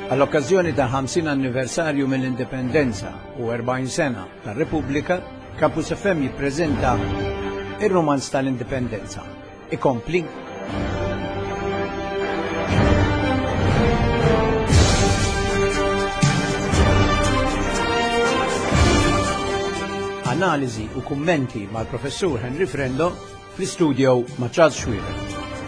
Għall-okkażjoni tal-50 anniversarju mill-indipendenza u 40 sena tar-Repubblika, Campus FM jippreżenta ir-romanz tal-indipendenza. Ikompli. Analiżi u kummenti mal-Professur Henry Frendo fl-istudio ma' Charles Schwieber.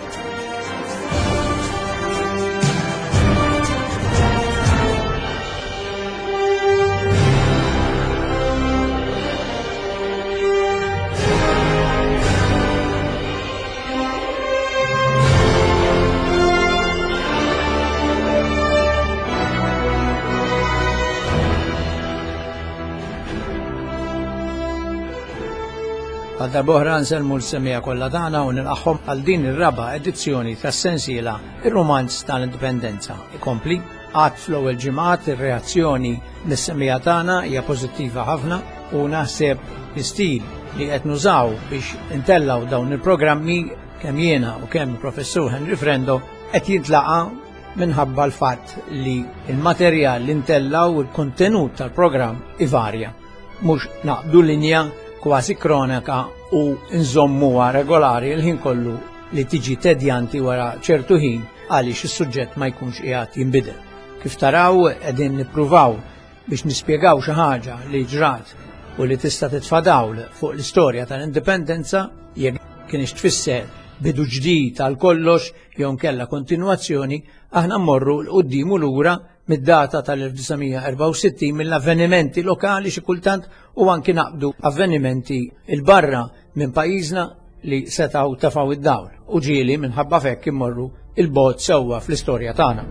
Għadda boħra nselmu l-semija kollha tagħna u nilqaħħom għal din ir-raba' edizzjoni tas-sensiela ir-romanz tal-indipendenza. Ikompli għad fl-ewwel ġimgħat ir-reazzjoni mis-semija tagħna hija pożittiva ħafna u naħseb l-istil li qed nużaw biex intellaw dawn il-programmi kemm jiena u kemm il-Professur Henry Frendo qed jintlaqa' minħabba l-fatt li l-materjal li ntellaw u l-kontenut tal-programm ivarja. Mhux naqbdu linja kważi kronika u nżommuha regolari l-ħin kollu li tiġi tedjanti wara ċertu ħin għaliex is-suġġett ma jkunx qiegħed jinbidel. Kif taraw qegħdin nippruvaw biex nispjegaw xi ħaġa li ġrat u li tista' titfadawl fuq l-istorja tal-indipendenza jekk kienx tfisser bidu ġdid għal kollox jew nkella kontinwazzjoni, aħna mmorru l qudiem u lura mid-data tal-1964 mill-avvenimenti lokali xi kultant u anki naqbdu avvenimenti il-barra minn pajjiżna li setgħu tefgħu id-dawl u ġieli minħabba fekk immorru il-bogħod sewwa fl-istorja tagħna.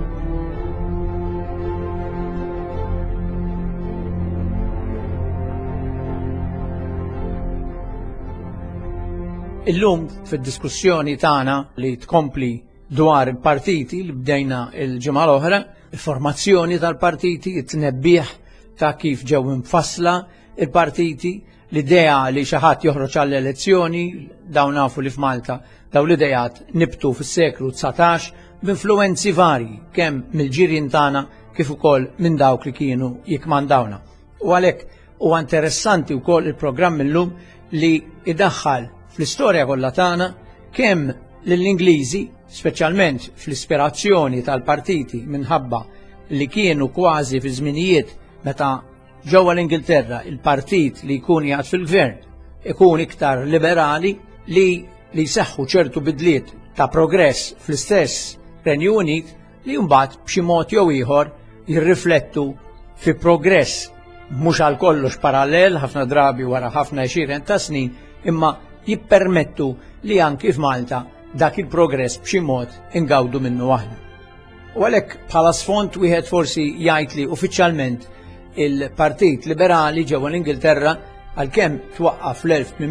Illum fid-diskussjoni tagħna li tkompli dwar il-partiti li bdejna il-ġimgħa l-oħra, il-formazzjoni tal-partiti, it-tnebbieħ ta' kif ġew infassla il-partiti, l-idea li xi ħadd joħroġ għall-elezzjoni, dawn nafu li f'Malta dawn l-idejat nibtu fis-seklu 19 b'influwenzi varji kemm mill-ġirien tagħna kif ukoll minn dawk li kienu jikkmandawna. U għalhekk huwa interessanti wkoll il-programm illum li idaħħal fl-istorja kollha tagħna kemm lill-Ingliżi, speċjalment fl-ispirazzjoni tal-partiti minħabba li kienu kważi fi żminijiet meta ġewwa l-Ingilterra il-partit li jkun jgħid fil-gvern ikun iktar liberali li jseħħu ċertu bidliet ta' progress fl-istess Renju Unit li mbagħad b'xi mod jew ieħor jirriflettu fi progress mhux għal kollox parallel ħafna drabi wara ħafna għexieren ta' snin imma jippermettu li anki f'Malta dak il-progress b'xi mod ingawdu minnu aħna. U għalhekk bħala sfond wieħed forsi jgħid li uffiċjalment il-Partit Liberali ġewwa l-Ingilterra għalkemm twaqqaf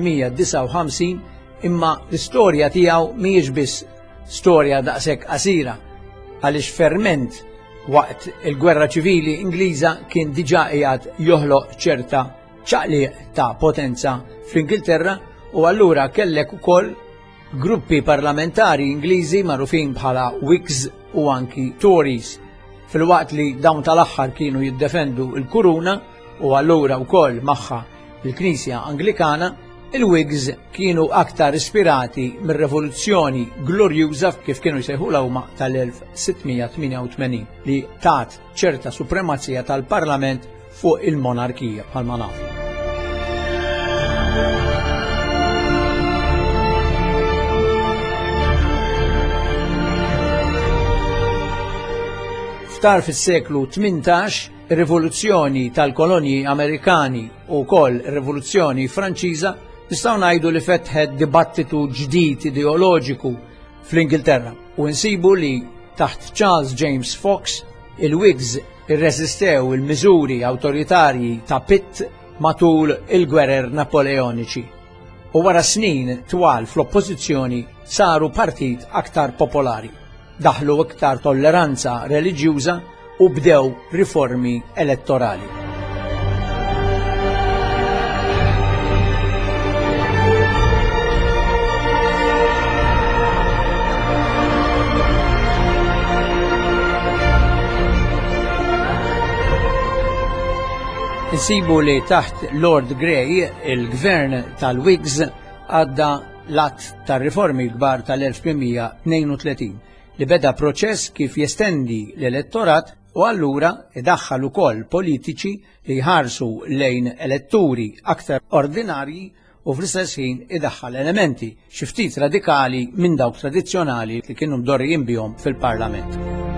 fl-1859 imma l-istorja tiegħu mhijiex biss storja daqshekk qasira għaliex ferment waqt il-Gwerra Ċivili Ingliża kien diġà qiegħed joħloq ċerta ċaqliq ta' potenza fl-Ingilterra u allura kellek ukoll gruppi parlamentari Ingliżi magħrufin bħala Whigs u anki Tories fil-waqt li dawn tal-aħħar kienu jiddefendu l-kuruna u allura wkoll magħha il-Knisja Anglikana, il-Whigs kienu aktar ispirati mir-Revoluzzjoni Glorjuża kif kienu jsejħulha huma tal-1688 li tat ċerta supremazija tal-Parlament fuq il-monarkija bħalma nafu. Ftar fis-seklu 18 ir-rivoluzzjoni tal-kolonji Amerikani u wkoll ir-rivoluzzjoni Franċiża nistgħu ngħidu li fetħet dibattitu ġdid ideoloġiku fl-Ingilterra u nsibu li taħt Charles James Fox il-Whigs irreżistew il-miżuri awtoritarji ta' Pitt matul il-gwerer Napoleoniċi. U wara snin twal fl-oppożizzjoni saru partit aktar popolari. Daħlu iktar tolleranza reliġjuża u bdew riformi elettorali. Insibu li taħt Lord Grey il-gvern tal-Whigs għadda l-att tar-riformi l-kbar tal-1832 li beda proċess kif jestendi l-elettorat u allura idaħħal ukoll politiċi li jħarsu lejn elettori aktar ordinarji u fl-istess ħin idaħħal elementi xi ftit radikali minn dawk tradizzjonali li kienu mdorrijin bihom fil-Parlament.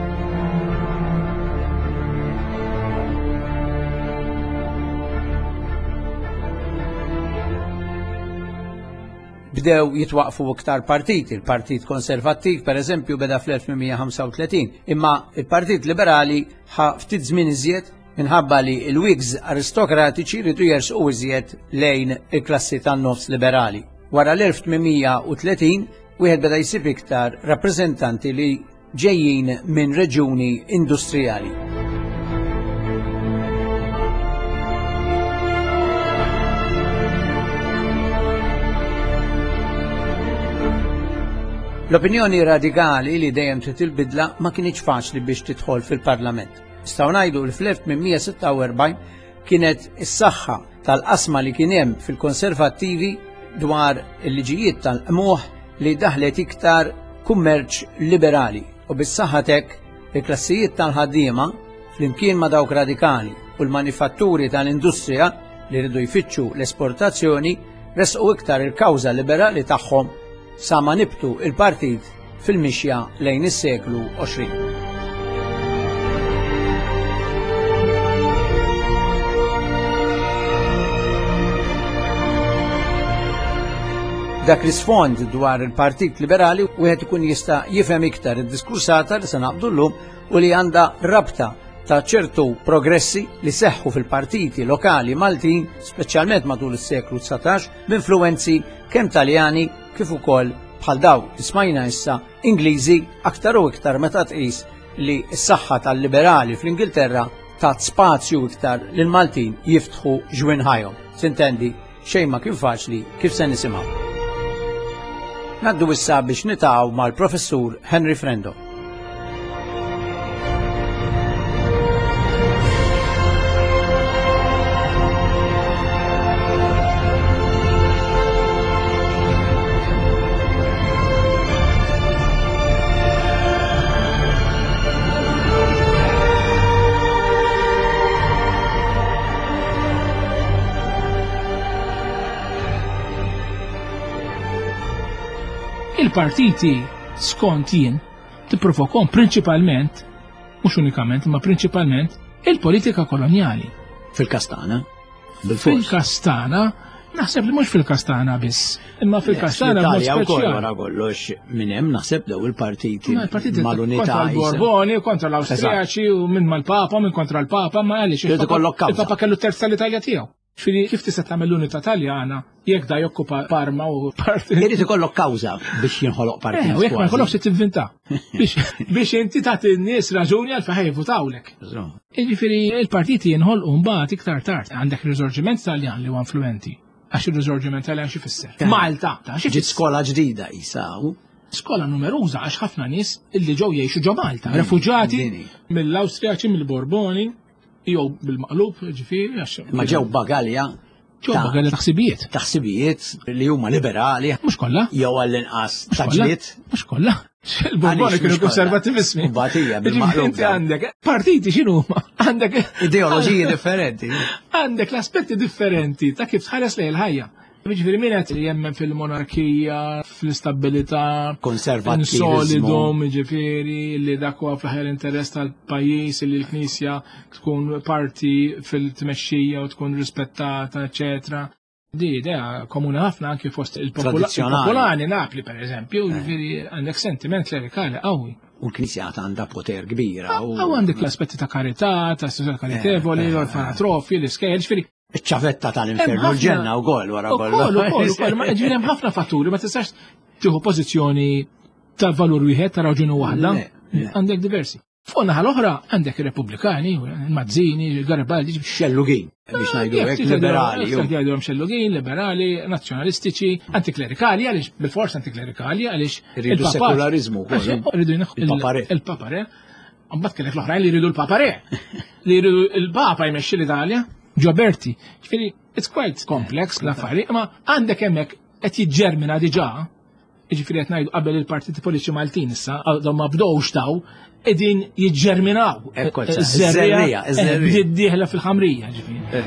Bdew jitwaqfu iktar partiti, il-Partit Konservattiv pereżempju beda fl-1835, imma il-Partit Liberali ħa ftit żmien iżjed minħabba li l-Whigs aristokratiċi rridu jersqu iżjed lejn il-klassi tan-nofs liberali. Wara l-1830 wieħed beda jsib iktar rappreżentanti li ġejjin minn reġjuni industrijali. L-opinjoni radikali li dejjem trid il-bidla ma kienx faċli biex tidħol fil-Parlament. Nistgħu ngħidu li fl-1846 kienet is-saħħa tal-qasma li kien hemm fil-Konservattivi dwar il-liġijiet tal-qmuħ li daħlet iktar kummerċ liberali u bis-saħħa hekk il-klassijiet tal-ħaddiema flimkien ma' dawk radikali u l-manifatturi tal-industrija li rridu jfittxu l-esportazzjoni resqu iktar il-kawża liberali tagħhom sa ma nibtu il-partit fil-mixja lejn is-seklu 20. Dak l-isfond dwar il-Partit Liberali wieħed ikun jista' jifhem iktar id-diskursata li se naqbdu llum u li għandha rabta ta' ċertu progressi li seħħu fil-partiti lokali Maltin, speċjalment matul is-seklu 19, b'influwenzi kemm Taljani kif ukoll bħal dawk li smajna issa Ingliżi aktar u iktar meta tqis li s-saħħa tal-liberali fl-Ingilterra tat spazju iktar lil Maltin jiftħu ġwien ħajhom. Sintendi, xejn ma kien faċli kif se nisimgħu. Ngħaddu issa biex nitgħu mal-Professur Henry Frendo. Il-partiti skont jien tipprovokhom prinċipalment, mhux unikament, ma prinċipalment il-politika kolonjali. Fil-Kastana? Fil-Kastana, naħseb li mhux fil-Kastana biss, imma fil-Kastana b'mod speċjali. Wara kollox minn hemm naħseb dew il-partiti mal-unità kontra l-Borboni, kontra l-Awstrijaċi u minn mal-Papa, minn kontra l-Papa, ma għaliex il-Papa kellu terz tal-Italja tiegħu. Xfiri, kif tista' tagħmel l-unità Taljana jekk da jokkupa Parma u parti. Irid ikollok kawża biex jinħoloq partit. U jekk ma jkollokx se tivvinta. Biex inti tagħti n-nies raġuni għal fejn jivutawlek. Jiġifieri il-partiti jinħolqu mbagħad iktar tard. Għandek riżorġiment Taljan li huwa influenti. Għax ir-riżorġiment Taljan xi fisser. Malta, ġiet skola ġdida jisaw. Skola numeruża għax ħafna nies illi ġew jgħixu ġo Malta. Refuġati mill-Awstrijaċi mill-Borboni. Jew bil-maqlub ġifieri għax. Ma ġew Bagalja. Ġew Bagalja taħsibijiet. Taħsibijiet li huma liberali. Mhux kollha. Jew għall-inqas taġliet. Mhux kollha. Il-Borboni kienu konservativissimi. Batija bil-maqlub. Inti għandek partiti x'inhu huma? Għandek ideoloġiji differenti. Għandek l-aspetti differenti ta' kif tħares lejn il-ħajja. Ġifieri min qed jemmen fil-monarkija, fl-istabilità, konservattivizmu, solidum, ġifieri li dak huwa fl-aħjar interess tal-pajjiż li l-Knisja tkun parti fil-tmexxija u tkun rispettata, eċetera. Di idea komuni ħafna anke fost il-popolani Napli pereżempju, ġifieri għandek sentiment klerikali qawwi. U l-Knisja għandha poter kbira. U għandek l-aspetti ta' karità, ta' istituzzjoni karitevoli, l-orfanatrofi, l-iskejl, ġifieri. Iċ-ċavetta tal-infernu l-ġenna wkoll wara kollu. Ma ġifieri hemm ħafna fatturi, ma tistax tieħu pożizzjoni ta' valur wieħed ta' raġuni waħda. Għandek diversi. Fuq naħa l-oħra għandek ir-Repubblikani, il-Mazzini, il-Garibaldi, xellugin biex ngħidu hekk liberali. Jgħidulhom xellugin, liberali, nazzjonalistiċi, antiklerikali, għaliex bil-fors antiklerikali, għaliex il-sekularizmu wkoll. Il-Papare. Mbagħad kellek l-oħrajn li jridu l-Papare. Li jridu il-Papa jmexxi l-Italja. Gioberti. Ġifieri, it's quite complex l-affarijiet, ma għandek hemmhekk qed jiġġermina diġà. Ġifieri qed ngħidu qabel il-partiti politiċi Maltin issa għadhom ma bdewx daw qegħdin jiġġerminaw. Iż-żerrija. Bdiet dieħla fil-ħamrija ġifieri.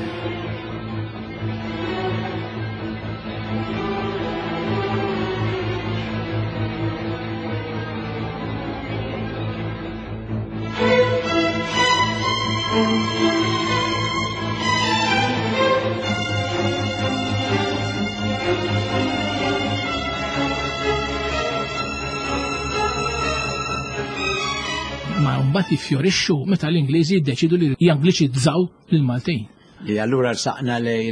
Ma mbagħad jiffjorixxu meta l-Ingliżi jiddeċidu li jangliċizzaw lill-Maltin. Li allura saqna lej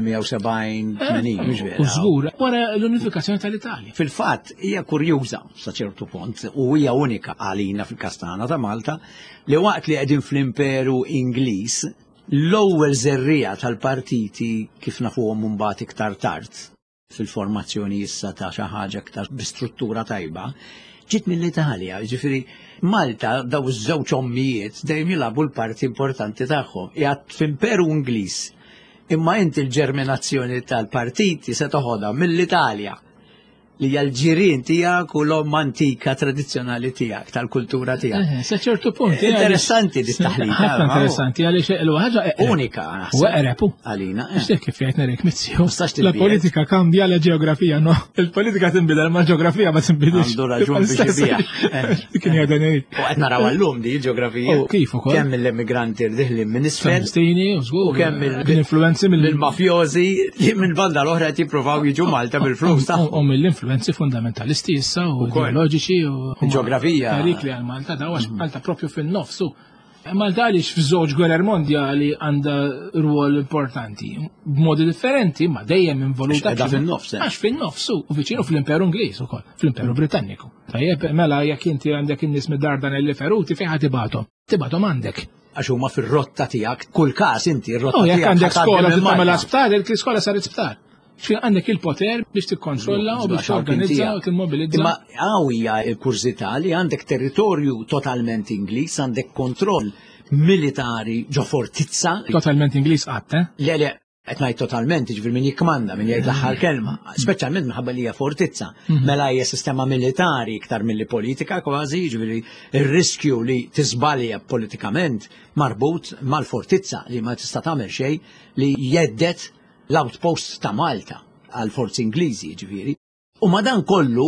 l-1870-80 mhux vera. U żgur wara l-unifikazzjoni tal-Italja. Fil-fatt hija kurjuża sa ċertu punt u hija unika għalina fil-Kastana ta' Malta li waqt li qegħdin fl-Imperu Ingliż l-ewwel żerrija tal-partiti kif nafuhom mbagħad iktar tard fil-formazzjoni issa ta' xi ħaġa iktar bi struttura tajba ġiet mill-Italja, ġifieri Malta daw iż-żewġ ommijiet dejjem jilagħbu l-parti importanti tagħhom. Qiegħed f'Imperu Ingliż. Imma inti l-ġerminazzjoni tal-partiti se toħodha mill-Italja li hija l-ġirien tiegħek u l-omm antika tradizzjonali tiegħek tal-kultura tiegħek. Sa ċertu punt. Interessanti di taħlita. Interessanti għaliex il-ħaġa unika eqrepu għalina. X'tek kif qed nerek mizzju. La politika kambja la ġeografija, no. Il-politika tinbidel ma ġeografija ma tinbidilx. Għandu raġun biex ibija. Kien jgħidu ngħid. U qed naraw llum di l-ġeografija. Kif ukoll? Kemm mill-immigranti rdiħlin minn isfel. Palestini u żgur. Kemm mill-influenzi mill-mafjożi li minn banda l-oħra qed jippruvaw jiġu Malta bil-flus tagħhom. U mill-influenzi fundamentalisti issa u ideoloġiċi u ġeografija. Tarik li għal Malta daw għax Malta propju fin-nofsu. Malta għaliex f'żewġ gwerer mondjali għandha rwol importanti. B'modi differenti, ma dejjem involuta. Għax fin-nofsu u viċinu fl-Imperu Ingliż ukoll, fl-Imperu Britanniku. Tajjeb, mela jekk inti għandek in-nies mid-Dardanelli Feruti fejn ħad tibagħthom. Tibagħthom għandek. Għax huma fir-rotta tiegħek, kull każ inti r-rotta tiegħek. Jekk għandek skola tagħmel sptar, l-iskola saret sptar. Xi għandek il-poter biex tikkontrolla u biex torganizza u timmobilizza. Imma hija l-kurzità li għandek territorju totalment Ingliż, għandek kontroll militari ġo fortizza. Totalment Ingliż qatt, Le, qed ngħid totalment, jiġifier min jikkmanda, min jgħid l-aħħar kelma, speċjalment minħabba li hija fortizza. Mela hija sistema militari iktar milli politika kważi, jiġifieri ir-riskju li tiżbalja politikament marbut mal-fortizza li ma tista' tagħmel xejn li jeddet l-outpost ta' Malta għal-forzi Ingliżi ġifieri. U ma dan kollu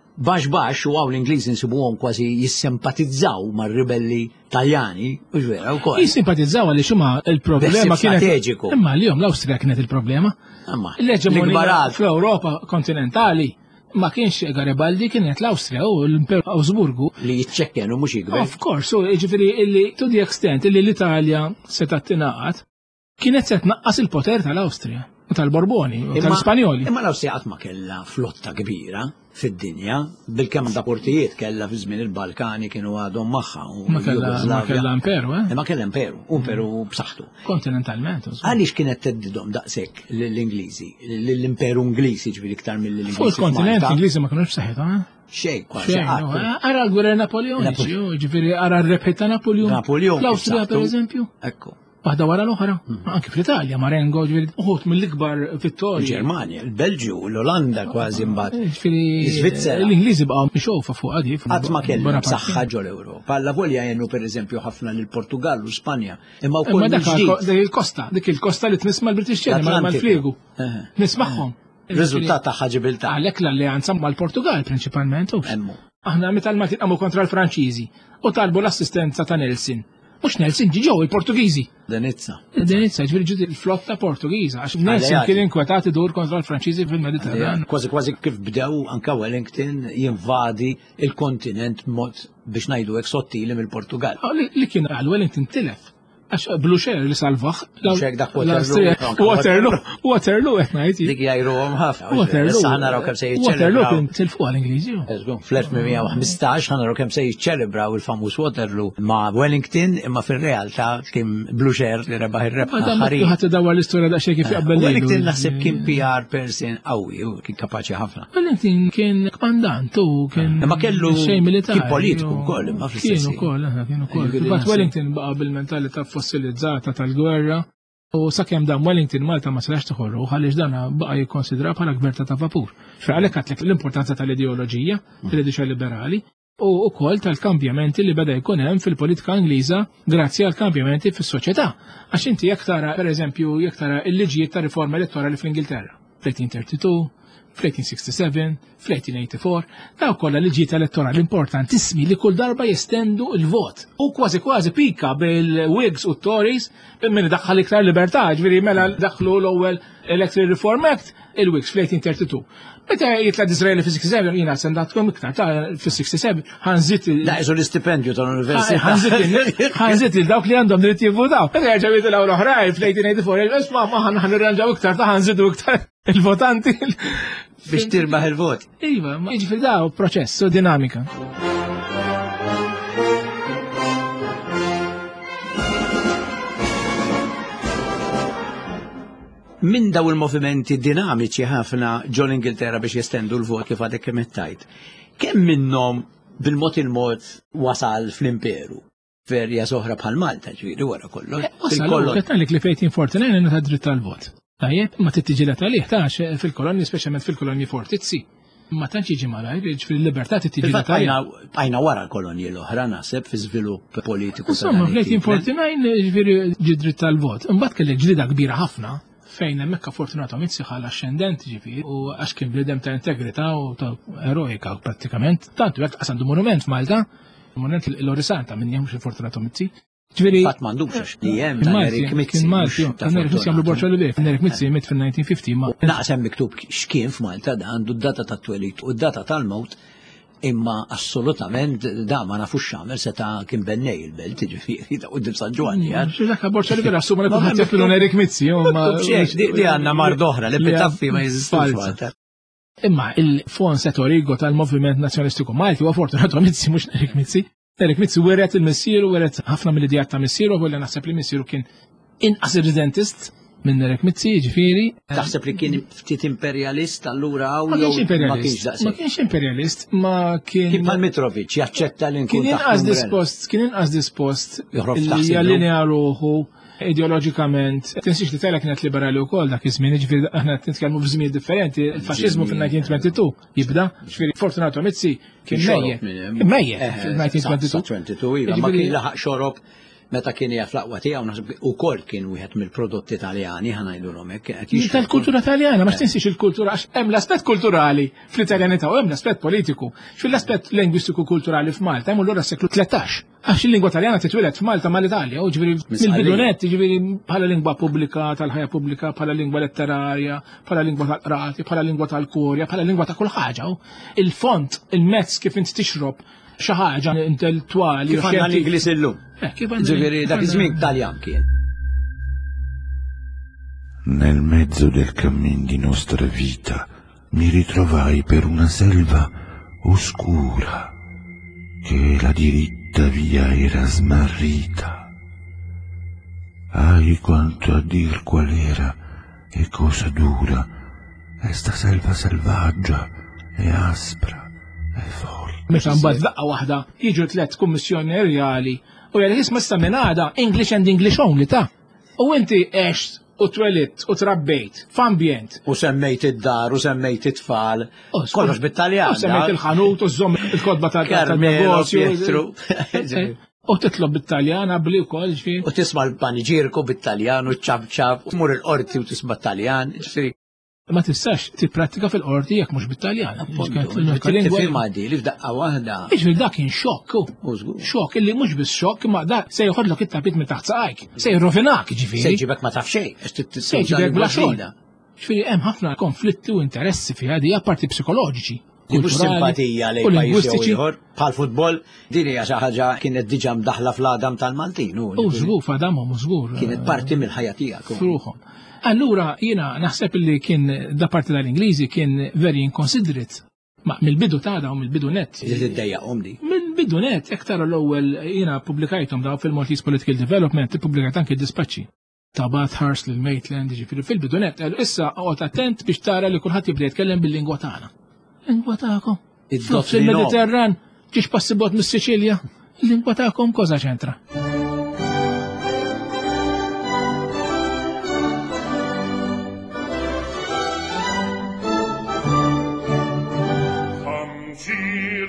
baxx u għaw l-Ingliżi nsibuhom kważi jissempatizzaw mar-ribelli Taljani, u ġvera wkoll. Jissempatizzaw għaliex huma l-problema kienet. Imma l-jom l-Awstrija kienet il-problema. L-eġemonija fl-Ewropa kontinentali ma kienx Garibaldi, kienet l-Awstrija u l-Imperu Awsburgu li jiċċekkenu mhux jikber. Of course, ġifieri illi to the extent illi l-Italja seta' tingħaqad kienet se tnaqqas il-poter tal-Awstrija u tal-Borboni u tal-Spanjoli. Imma l-Awstrija qatt ma kellha flotta kbira fid-dinja, bil-kemm da portijiet kellha fi żmien il-Balkani kienu għadhom magħha. Ma kellha imperu, Ma kellha imperu, imperu b'saħħtu. Kontinentalment. Għaliex kienet teddidhom daqshekk lill-Ingliżi, l-Imperu Ingliżi ġifieri iktar mill-Ingliżi. Fuq il-kontinent Ingliżi ma kinux b'saħħithom, xejn kważi. Ara l-gwerra Napoleoniċi, ġifieri ara r-rebħet ta' Napoleon. L-Awstrija pereżempju. Ekku. Waħda wara l-oħra, anke fl-Italja, Marengo, uħut mill-ikbar vittorji. Il-Ġermanja, il-Belġju, l-Olanda kważi mbagħad. L-Iżvizzera. L-Ingliżi baqgħu mixofa fuq għadi. Qatt ma kellhom saħħa ġol Ewropa. Alla volja jennu pereżempju ħafna lil Portugal u Spanja. Imma wkoll dik il-kosta li tnisma' l-British mal-fliegu. Nismagħhom. Riżultat ta' ħaġibilta. Għalhekk l-alleanza mal-Portugal prinċipalment. Aħna meta l-Maltin qamlu kontra l-Franċiżi u talbu l-assistenza ta' Nelson. Mux Nelson ġiġow il-Portugiżi. Denizza, ġviri ġudi il-flotta Portugiża, għax Nelson kien inkwetati dur kontra l-Franċiżi fil-Mediterran. Kważi kif bdew anka Wellington jinvadi il-kontinent mod biex ngħidu hekk sottili mill-Portugal. Li kien għal Wellington tilef. Għax Blucher li salvaħ. Waterloo qed ngħid. Dik jgħiruhom ħafna. Waterloo kemm se jiċċelebraw. Tilfu għall-Ingliżi. Fl-1815 ħanaru kemm se jiċċelebraw il-famuż Waterloo ma' Wellington imma fir-realtà kien Blucher li rebaħ ir-rebħa ħarin. Ħadd idawwar l-istorja daqsxejn kif jaqbel. Wellington naħseb kien PR person qawwi u kien kapaċi ħafna. Wellington kien kmandant u kien. Imma kellu xejn militari. Kien politiku wkoll imma fl-istess. Kien ukoll. Wellington baqa' bil-mentalità fossilizzata tal-gwerra U sakemm dan Wellington Malta ma setax toħorru għaliex dan baqa' jikkonsidra bħala gvern ta' vapur. Għalhekk għatlek l-importanza tal-ideoloġija, tal-ideoloġija liberali, u wkoll tal-kambjamenti li beda jkun hemm fil-politika Ingliża grazzi għal kambjamenti fis-soċjetà. Għax inti jekk tara pereżempju jekk tara l-liġijiet ta' riforma elettorali fl-Ingilterra, fl-1832, fl-1867, fl-1884, daw kollha liġijiet elettorali importantissimi li kull darba jestendu il-vot. U kważi pika bil-Whigs u Tories minn daħħal iktar libertà, ġifieri mela daħlu l-ewwel Electoral Reform Act il-Whigs fl-1832. Meta jitla Disraeli fi-67 jiena sendatkom iktar ta' fi-67 ħanżit Daqsu l-istipendju tal-Università. Ħanżit il dawk li għandhom dritt jivvotaw. Meta jerġa' jitilgħu l-oħrajn fl-1884 isma' ma ħanirranġaw iktar ta' ħanżidu iktar il-votanti biex tirbaħ il-vot. Iva, ma jiġifieri daw proċess u dinamika. Min daw il-movimenti dinamiċi ħafna ġol Ingilterra biex jestendu l-vot kif għadek kemettajt. Kemm minnhom bil-mod il-mod wasal fl-imperu? Verja soħra bħal Malta ġifieri wara kollox. Wasal qed li f'1849 għandna dritt tal-vot. Tajjeb, ma tittiġilet għalih tax fil-kolonji, speċjalment fil-kolonji fortizzi. Ma tantx jiġi malajr, fil-libertà tittiġilet għalih. Bajna wara l-kolonji l-oħra naħseb fi żvilupp politiku. Insomma, fl-1849 ġifieri ġi dritt tal-vot. Imbagħad kellek ġlida kbira ħafna fejn hemmhekk Fortunato Mizzi ħal ascendent ġifieri u għax kien bniedem ta' integrità u ta' eroika prattikament. Tantu jekk qasandu monument f'Malta, monument l-Orisanta minn jemx il-Fortunato Mizzi. Ġifieri fatt m'għandux li hemm Erik Mizzi. Erik Mizzi jagħmlu borċa li bih. Erik Mizzi miet fil-1950 ma. Naqsem miktub x'kien f'Malta da għandu d-data tat-twelid u d-data tal-mewt imma assolutament da ma nafux x'għamel seta' kien bennej il-belt ġifieri ta' quddiem San Ġwanni. Dak borċa li bih assuma li kulħadd jaqblu Erik Mizzi li għandna mar doħra li pitaffi ma jeżistux Malta. Imma il-fond setorigo tal-Moviment Nazzjonalistiku Malti huwa Fortunato Mizzi mhux Erik Mizzi. Erik Mizzi weret il-missieru, weret ħafna mill-idejat ta' missieru, u li naħseb li missieru kien inqas irridentist minn Erik Mizzi, ġifieri. Taħseb li kien ftit imperialist allura hawn ma kienx imperialist. Ma kienx imperialist, ma kien. Kien bħal Mitrovic jaċċetta li nkun kien inqas dispost li jallinea ruħu ideoloġikament. Tinsix li tela kienet liberali wkoll dak iż-żmien, ġifieri aħna nitkellmu f'żmien differenti. Il-faxxiżmu fil-1922 jibda, ġifieri Fortunato Mizzi kien mejjed fil-1922. Ma kien laħaq xorob meta kien jaf l-aqwa tiegħu ukoll kien wieħed mill-prodotti Taljani ħanajdulhom hekk. Tal-kultura Taljana ma tinsix il-kultura għax hemm l-aspett kulturali fl-Italjanità u hemm l-aspett politiku. Fil-aspett lingwistiku kulturali f'Malta hemm allura s-seklu 13. Għax il-lingwa Taljana titwilet f'Malta mal-Italja u ġifieri mill-bidunet ġifieri bħala lingwa pubblika tal-ħajja pubblika, bħala lingwa letterarja, bħala lingwa tal-qrati, bħala lingwa tal-korja, bħala lingwa ta' kull ħaġa. Il-font, il-mezz kif inti tixrob xi ħaġa intellettwali. Kif għandna l-Ingliż illum. Ġifieri dak iż-żmien Taljan kien. Nel mezzo del cammin di nostra vita mi ritrovai per una selva oscura che la diritta via era smarrita. Ai, quanto a dir qual era e cosa dura esta selva selvaggia e aspra e forte. Meta mbagħad daqqa waħda jiġu tliet kummissjonerjali u jgħid isma' sta minn għada English and English only ta'. U inti għext u twelidt u trabbejt f'ambjent. U semmejt id-dar u semmejt it-tfal. Kollox bit-Taljan. U semmejt il-ħanut u żomm il-kodba tal-negozju. U titlob bit-Taljan qabli wkoll ġifieri. U tisma' l-paniġirku bit-Taljan u ċab-ċab u tmur il-qorti u tisma' Taljan. Ma tistax tipprattika fil-qorti jekk mhux bit-Taljan. Tifhimha di li f'daqqa waħda. Iġifieri dak kien xokk. Xokk illi mhux biss xokk imma dak se jħodlok it-tapit minn taħt saqajk. Se jirrovinak ġifieri. Se jġibek ma taf xejn. Se jġibek bla xogħol. Ġifieri hemm ħafna konflitti u interessi fi ħadi apparti psikoloġiċi. Mhux simpatija lejn pajjiż ieħor bħal-futbol din hija xi ħaġa kienet diġà mdaħla fl-għadam tal-Maltin. U żgur f'għadamhom u żgur. Kienet parti mill-ħajja tiegħek. Fruħhom. Allura jiena naħseb li kien da parti tal-Ingliżi kien very inconsiderate. Ma mill-bidu tagħda u mill-bidu net. Iddejjaqhom di. Mill-bidu net jekk tara l-ewwel jiena pubblikajthom daw fil-Maltese Political Development, ippubblikajt anke d-dispaċċi ta' Bathurst lil Maitland ġifieri fil-bidu net. Issa qgħod attent biex tara li kulħadd jibda jitkellem bil-lingwa tagħna. Lingwa tagħkom. Fil-Mediterran ġiex passibot mis-Siċilja. Il-lingwa tagħkom koża ċentra.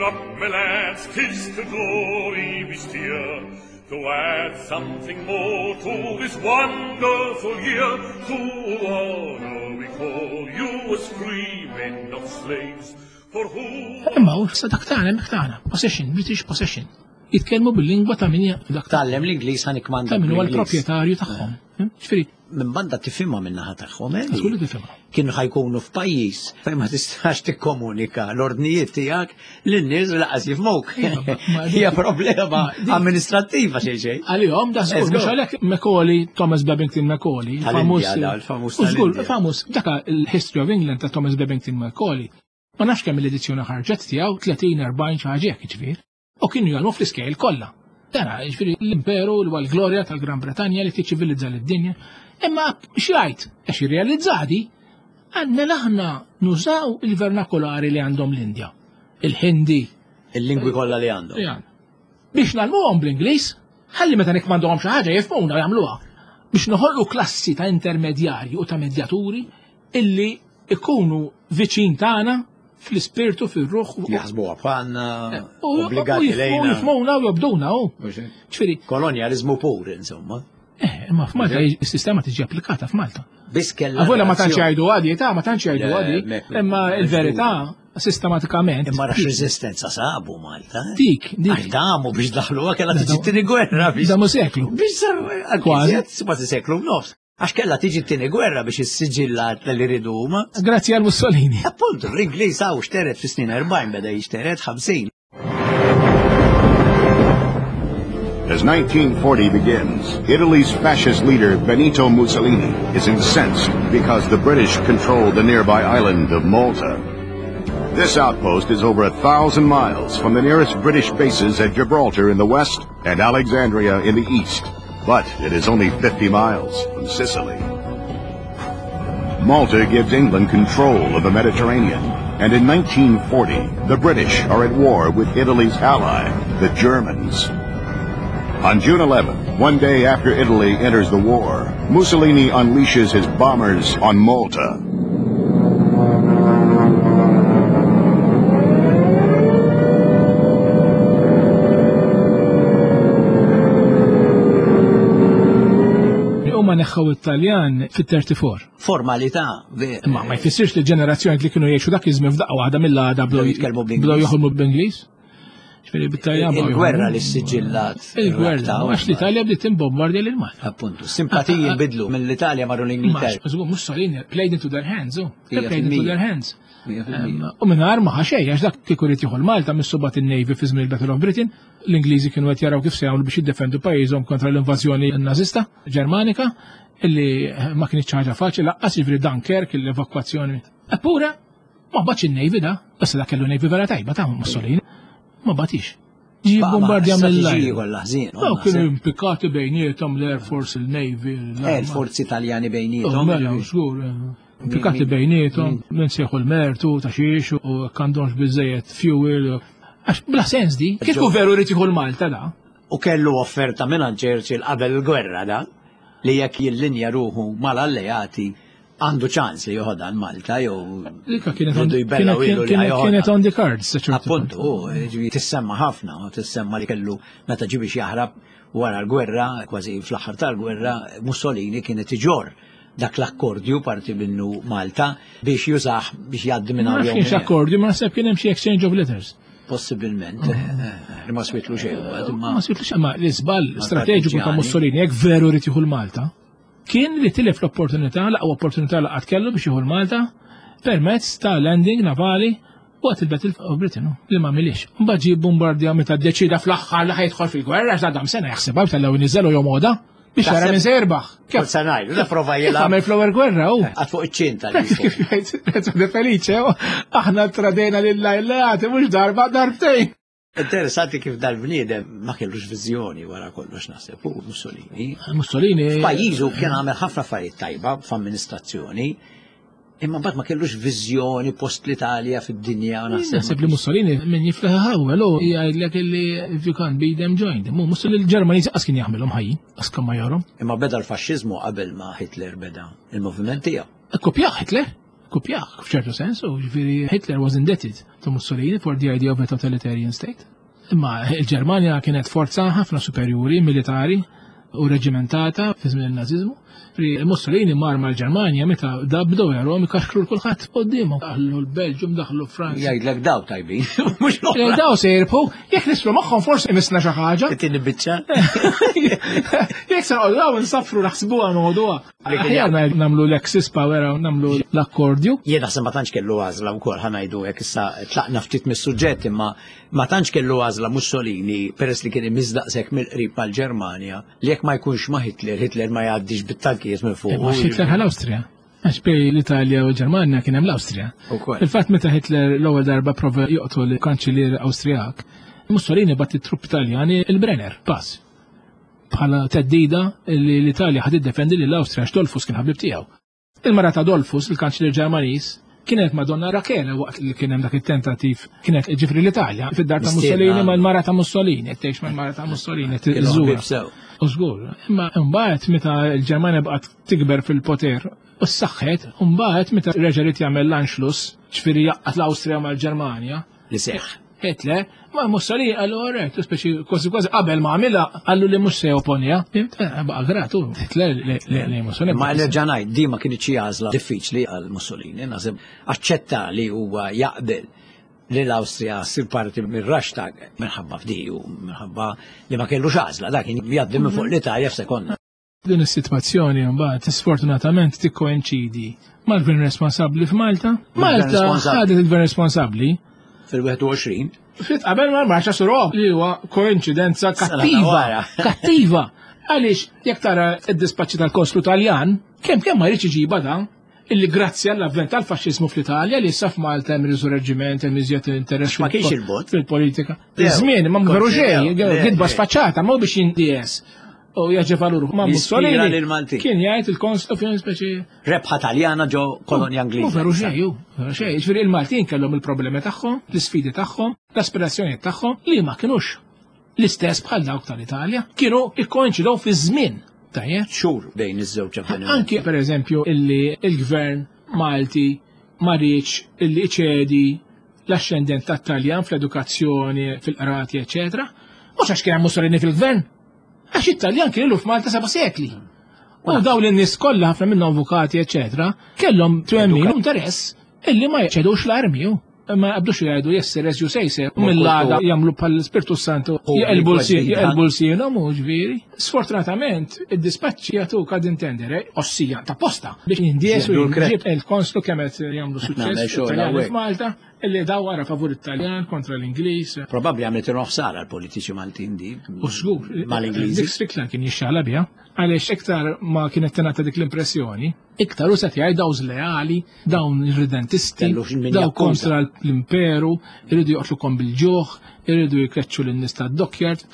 up, my lads, 'tis to glory we steer, to add something more to this wonderful year. To honor we call you as free men, not slaves, for who... Imma u sa dak tagħna, possession, British possession. Jitkellmu bil-lingwa ta' min dak Tallem l-Ingliż ħanik manda. ta' min huwa l-proprjetarju tagħhom. Ġifieri, Minn banda tifhimha minnaħa tagħhom, żgur li tifhimha. kienu ħajkunu f'pajjiż fejn ma tistax tikkomunika l-ordnijiet tiegħek lin-nies laqas jifhmuk. Hija problema amministrattiva xejn. Għalihom da żgur mhux għalhekk Macaulay, Thomas Babington Macaulay, famuż tal-Indja. famuż dak il-History of England ta' Thomas Babington Macaulay. Ma nafx kemm l-edizzjoni ħarġet tiegħu 30-40 xi ħaġa hekk ġifier. U kienu jgħalmu fl-iskejl kollha. Tara, ġifieri l-imperu l-glorja tal-Gran Bretanja li tiċċivilizza lid-dinja. Imma x'jgħid għax irrealizzati għandna aħna nużaw il-vernakolari li għandhom l-Indja. Il-Hindi. Il-lingwi kollha li għandhom. Biex nagħmluhom bl-Ingliż, ħalli meta nikmanduhom xi ħaġa jifhmuna jagħmluha. Biex noħolqu klassi ta' intermedjarji u ta' medjaturi illi ikunu viċin tagħna fl-ispirtu, fil-ruħ. Jaħsbuha bħalna obbligati lejna. Jifmuna u jobduna. Ċfiri. Kolonializmu pur, insomma. Ma f'Malta il-sistema tiġi applikata f'Malta. Biss kellha. Għavola ma tantx jgħidu għadi, ma tantx jgħidu għadi, imma il-verità sistematikament. Imma rax rezistenza sabu Malta. Dik. Damu biex daħluha kellha tiġi tieni gwerra. Damu seklu. Biex kważi seklu nofs. Għax kella tiġi t-tini gwerra biex is-siġillat li ridu huma. Grazzi għal Mussolini. Appuntu, l-Ingliż għaw xteret fi snin 40 beda jixteret 50. As 1940 begins, Italy's fascist leader Benito Mussolini is incensed because the British control the nearby island of Malta. This outpost is over 1,000 miles from the nearest British bases at Gibraltar in the west and Alexandria in the east. But it is only 50 miles from Sicily. Malta gives England control of the Mediterranean, and in 1940, the British are at war with Italy's ally, the Germans. On June 11, one day after Italy enters the war, Mussolini unleashes his bombers on Malta. Ma neħħaw Italjan fit-34. Formalità. Ma jfissirx li ġenerazzjoni li kienu jgħixu dak iżmien f'daqqa waħda mill-għada bdew joħolmu bl-Ingliż. Il-gwerra li s-siġillat. Il-gwerra, għax l-Italja bdiet timbombardja lil Malta. Appuntu, simpatiji nbidlu mill-Italja marru l-Ingilterra. Mussolini played into their hands, played into their hands. U minnar maħa xej, għax dak kieku rrit jieħu Malta mis-subat il-Navy fi żmien il-Battle of Britain, l-Ingliżi kienu qed jaraw kif se jagħmlu biex jiddefendu pajjiżhom kontra l-invażjoni nazista Ġermanika, illi ma kienx ħaġa faċli laqqas jiġri Dunkirk l-evakwazzjoni. Eppure ma bagħatx il-Navy da, issa dak kellu Navy vera tajba ta' Mussolini. Ma batix. Ġi bombardja mill-lajn. Kienu impikkati bejnietom l-Air Force, il-Navy, l-Air Force Italjani bejnietom. Mela, żgur. Impikkati bejnietom, minn seħu l-mertu ta' xiex u kandonx bizzejet fuel. Għax bla sens di, kieku veru rrit jieħu l-Malta da. U kellu offerta minn Churchill qabel il-gwerra da, li jekk jillinja ruħu mal-alleati għandu ċans li joħodha l-Malta jew kienet on the cards. Appuntu, tissemma ħafna, tissemma li kellu meta ġi biex jaħrab wara l-gwerra, kważi fl-aħħar tal-gwerra, Mussolini kienet iġor dak l-akkordju parti minnu Malta biex jużaħ biex jgħaddi minn għal-jom. Ma kienx akkordju, ma nasib kien hemm xi exchange of letters. Possibilment, ma switlu xejn. Ma switlu xejn, ma l-iżbal strateġiku ta' Mussolini jekk veru rid jieħu l-Malta. Kien li tilef l-opportunità, laqgħu opportunità laqgħat kellu biex jieħu l-Malta permezz ta' landing navali waqt il-Battle of Britain li ma milix. Mbagħad ġie bombardja meta ddeċida fl-aħħar li ħajdħol fil-gwerra għax għadhom sena jaħsebha tal-ewwel niżelu jom għoda biex jara minn serbaħ. Kif se ngħidu, nipprova jilgħab. Għamel flower gwerra hu. Għad fuq iċ-ċinta. Kif jgħid Felice, aħna tradejna lill-lajlati mhux darba darbtejn. Interessanti kif dal-bniedem ma kellux viżjoni wara kollox naħseb u Mussolini. Mussolini f'pajjiżu kien għamel ħafna affarijiet tajba f'amministrazzjoni, imma mbagħad ma kellux viżjoni post l-Italja fid-dinja naħseb. Naħseb li Mussolini min jiflaħ ewwel jgħidlek li if you can't beat them join them. Mussolini l-Ġermaniżi qas kien jagħmilhom ħajjin, qas kemm ma jarhom. Imma beda l-faxxiżmu qabel ma Hitler beda il-moviment tiegħu. Ikkopjaħ Hitler? Kopjah, f'ċertu sensu, ġifieri Hitler was indebted to Mussolini for the idea of a totalitarian state. Imma il-Ġermanja kienet forza ħafna superjuri militari u reġimentata fi żmien il-Naziżmu. Mussolini mar mal-Ġermanja meta da bdew jarhom ikaxkru l-kulħadd qudiemhom. Daħlu l-Belġium, daħlu Franza. Jgħidlek daw tajbin. Daw se jirbħu, jekk nislu magħhom forsi imisna xi ħaġa. Tieni biċċa. Jekk se daw nsafru naħsbuha noħduha. Aħjar nagħmlu l-Axis Power u nagħmlu l-akkordju. Jien naħseb ma tantx kellu għażla wkoll ħanajdu hekk issa tlaqna ftit mis-suġġett imma ma tantx kellu għażla Mussolini peress li kien imiżdaqsek mill-qrib mal-Ġermanja li jekk ma jkunx ma Hitler ma jgħaddix bit-tankijiet minn fuq. Hitler ħal-Awstrija. Għax bej l-Italja u l-Ġermanja kien hemm l-Awstrija. Il-fatt meta Hitler l-ewwel darba prova joqtol il-kanċellier Awstrijak, Mussolini bat it-trupp Italjani il-Brenner, pass. Bħala teddida li l-Italja ħad iddefendi li l-Awstrija x'Dolfus kien ħabib tiegħu. Il-mara ta' Dolfus, il-kanċellier Ġermaniż, kienet Madonna Rachele waqt li kien hemm dak it-tentattiv kienet ġifri l-Italja fid-dar ta' Mussolini mal-mara ta' Mussolini, qed tgħix mal-mara ta' Mussolini tiżżur. U żgur, imma mbagħad meta l-Ġermanja baqgħet tikber fil-poter u s-saħħet, u mbagħad meta reġa' rid jagħmel l-Anschluss, ġifieri jaqqat l-Awstrija mal-Ġermanja. Li seħħ. Hitler, ma Mussolini għallu għarret, speċi kważi qabel ma għamilha għallu li mhux se opponija. Baqa' gratu, Hitler li Mussolini. Ma l-ġanajt di ma kienx għażla diffiċli għal Mussolini, naħseb aċċetta li huwa jaqbel li l-Awstrija ssir parti mir-Reichstag minħabba f'diju, minħabba li ma kellux għażla, dak kien jgħaddi minn fuq l-Italja f'sekonda. Din is-sitwazzjoni mbagħad sfortunatament tikkoinċidi mal-gvern responsabbli f'Malta. Malta ħadet il-gvern responsabbli fil-21. Fit qabel ma marċa suro li huwa koinċidenza kattiva. Għaliex jekk tara id-dispaċċi tal-Konslu Taljan, kemm ma jridx iġiba dan, illi grazzi għall-avvent tal-faxxiżmu fl-Italja li issa f'Malta hemm riżurreġiment, hemm iżjed interess fil-politika. Żmien ma mveru xejn, gidba sfaċċata ma biex jindies. U jaġevaluru ma' Mussolini kien jgħid il-Konslu fien speċi rebħa Taljana ġo kolonja Ingliża. Veru xejn, ġifieri il-Maltin kellhom il-problemi tagħhom, l-isfidi tagħhom, l-aspirazzjonijiet tagħhom li ma kinux l-istess bħal dawk tal-Italja, kienu ikkoinċidew fi żmien. Tajjeb? Xhur bejn iż-żewġ avvenimenti. Anki pereżempju illi il-gvern Malti ma rridx illi iċedi l-ascendent tat-Taljan fl-edukazzjoni, fil-qrati, eċetera. Mhux għax kien hemm Mussolini fil-gvern. Għax Italjan kien ilu f'Malta 7 sekli. U daw l-nies kollha ħafna minnhom avukati, eċetera, kellhom twemmin interess illi ma jċedux l-armi. Ma għabdux jgħidu jesser eżju sejser, mill-għada jagħmlu bħal-Spirtu Santu jgħelbu l-sinu, mhux veri. Sfortunatament, id-dispaċċi jagħtuk għad intendere ossija ta' posta biex jindiesu jġib il-Konslu kemet jagħmlu suċċess Italjani f'Malta illi daw wara favur Italjan kontra l-Ingliż. Probabbli għamlet ħsara l-politiċi Maltin di. U żgur, mal-Ingliżi. Dik Strickland kien jixxala biha, għaliex iktar ma kienet tingħata dik l-impressjoni, iktar u se jgħid dawn żleali, dawn ir-redentisti, daw kontra l-imperu, iridu joqtlukom bil-ġuħ, iridu jikreċċu lin-nies tad-Dockyard.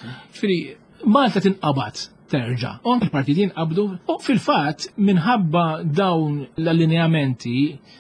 Malta tinqabad terġa'. U anke l-partiti jinqabdu. U fil-fatt minħabba dawn l-allineamenti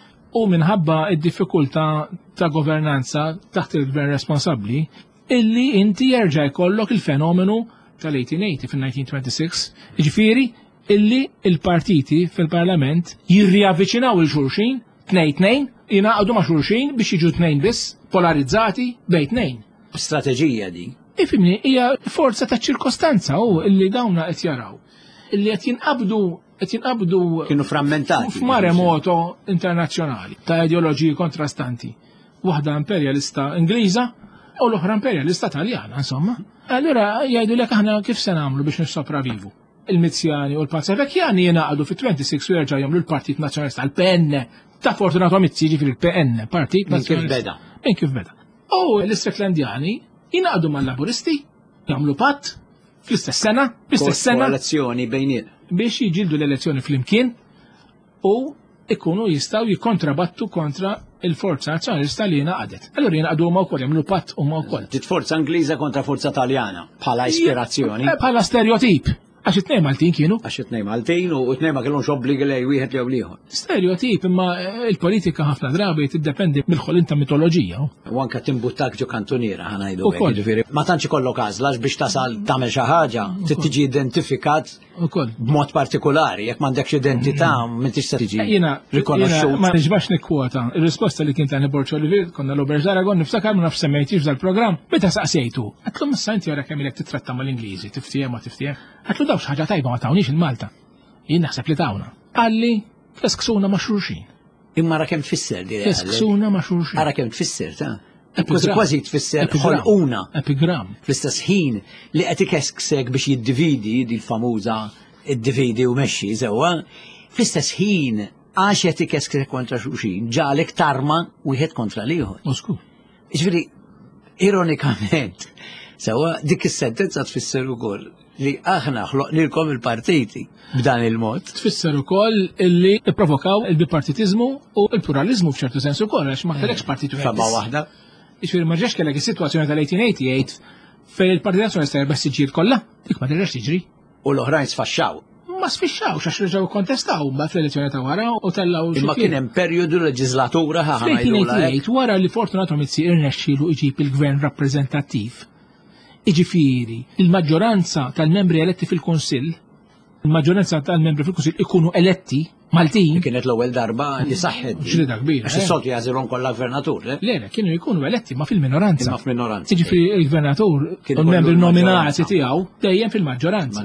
u minħabba id-diffikultà ta' governanza taħt il-gvern responsabbli, illi inti jerġa' jkollok il-fenomenu tal-1880 fil-1926, ġifieri illi il-partiti fil-Parlament jirriavviċinaw il-xulxin, tnejn, jinaqdu ma' xulxin biex jiġu tnejn biss, polarizzati bejn tnejn. Strateġija di. Ifimni, hija forza ta' ċirkostanza u illi dawna qed jaraw. Illi qed jinqabdu kienu frammentati f'maremoto internazzjonali ta' ideoloġiji kontrastanti. Waħda imperjalista Ingliża u l-oħra imperjalista Taljana, insomma. Allura jgħidu lek aħna kif se nagħmlu biex nissopravivu. Il-Mizzjani u l-Pazzavekjani jingħaqdu fit-26 u jerġa' jagħmlu l-Partit Nazzjonalista l-PN ta' Fortunato Mizzi ġifieri il-PN, Partit Nazzjonalista. Minn kif beda. U l-Stricklandjani jingħaqdu mal-Laburisti, jagħmlu patt fl-istess sena, koalizzjoni bejniet biex jiġildu l-elezzjoni fl-imkien u ikunu jistaw jikontrabattu kontra il-forza nazzjonalista li jinaqadet. Allora jinaqdu huma wkoll jagħmlu patt huma wkoll. Ġiet forza Ingliża kontra forza Taljana bħala ispirazzjoni. Bħala stereotip. Għax it-tnejn Maltin kienu. Għax it-tnejn Maltin u t-tnejn ma kellhomx obbligi lej wieħed jew liħor. Stereotip, imma il-politika ħafna drabi tiddependi mill-ħolin ta' mitoloġija. U anke timbuttak ġo kantuniera ħanajdu hekk, jiġifieri ma tantx ikollok għażla biex tasal tagħmel xi ħaġa, trid tiġi identifikat b'mod partikolari, jekk m'għandekx identità m'intix se tiġi rikonoxxut. Ma niġbax nikkwota. Ir-risposta li kien ta' Borċ Olivier konna l-Ober Zaragon niftakar ma nafx semmejtix dal-programm, meta saqsejtu. Għatlu mis-santi wara kemm ilek titratta mal-Ingliżi, tiftijem ma tiftijem. Għatlu dawx ħaġa tajba ma tawniex il-Malta. Jien naħseb li tawna. Għalli fesksuna ma' xulxin. Imma ra kemm tfisser di. Fesksuna ma' xulxin. Ara kemm tfisser ta'. Kważi tfisser ħolquna. Epigram. Fl-istess ħin li qed ikesksek biex jiddividi di l-famuża iddividi u mexxi sewwa, fl-istess ħin għax qed ikesksek kontra xulxin, ġalek tarma wieħed kontra l-ieħor. Mosku. Jiġifieri ironikament, sewwa dik is-sentenza tfisser ukoll li aħna ħloqnilkom il-partiti b'dan il-mod. Tfisser ukoll illi ipprovokaw il-bipartitizmu u il-pluralizmu f'ċertu sens ukoll għax ma ħtelekx partitu Fama waħda. Ixfir ma ġex kellek is-sitwazzjoni tal-1888 fejn il-Partit Nazzjonalista jerbaħ siġġiet kollha, dik ma terġax tiġri. U l-oħrajn sfaxxaw. Ma sfixxawx għax reġgħu kontestaw mbagħad fl-elezzjoni ta' wara u tellaw imma kien hemm perjodu leġislatura fl-1888 wara li Fortunato Mizzi irnexxielu iġib il-gvern rappreżentattiv. Iġifieri, il-maġġoranza tal-membri eletti fil-Kunsill, il-maġġoranza tal-membri fil-Kunsill ikunu eletti Maltin. Kienet l-ewwel darba li saħħet. Ġrida kbira. Għax is-soltu jażilhom kollha gvernatur. Le, kienu jkunu eletti ma fil-minoranza. Imma f'minoranza. Jiġifieri il-gvernatur u l-membri nominati tiegħu dejjem fil-maġġoranza.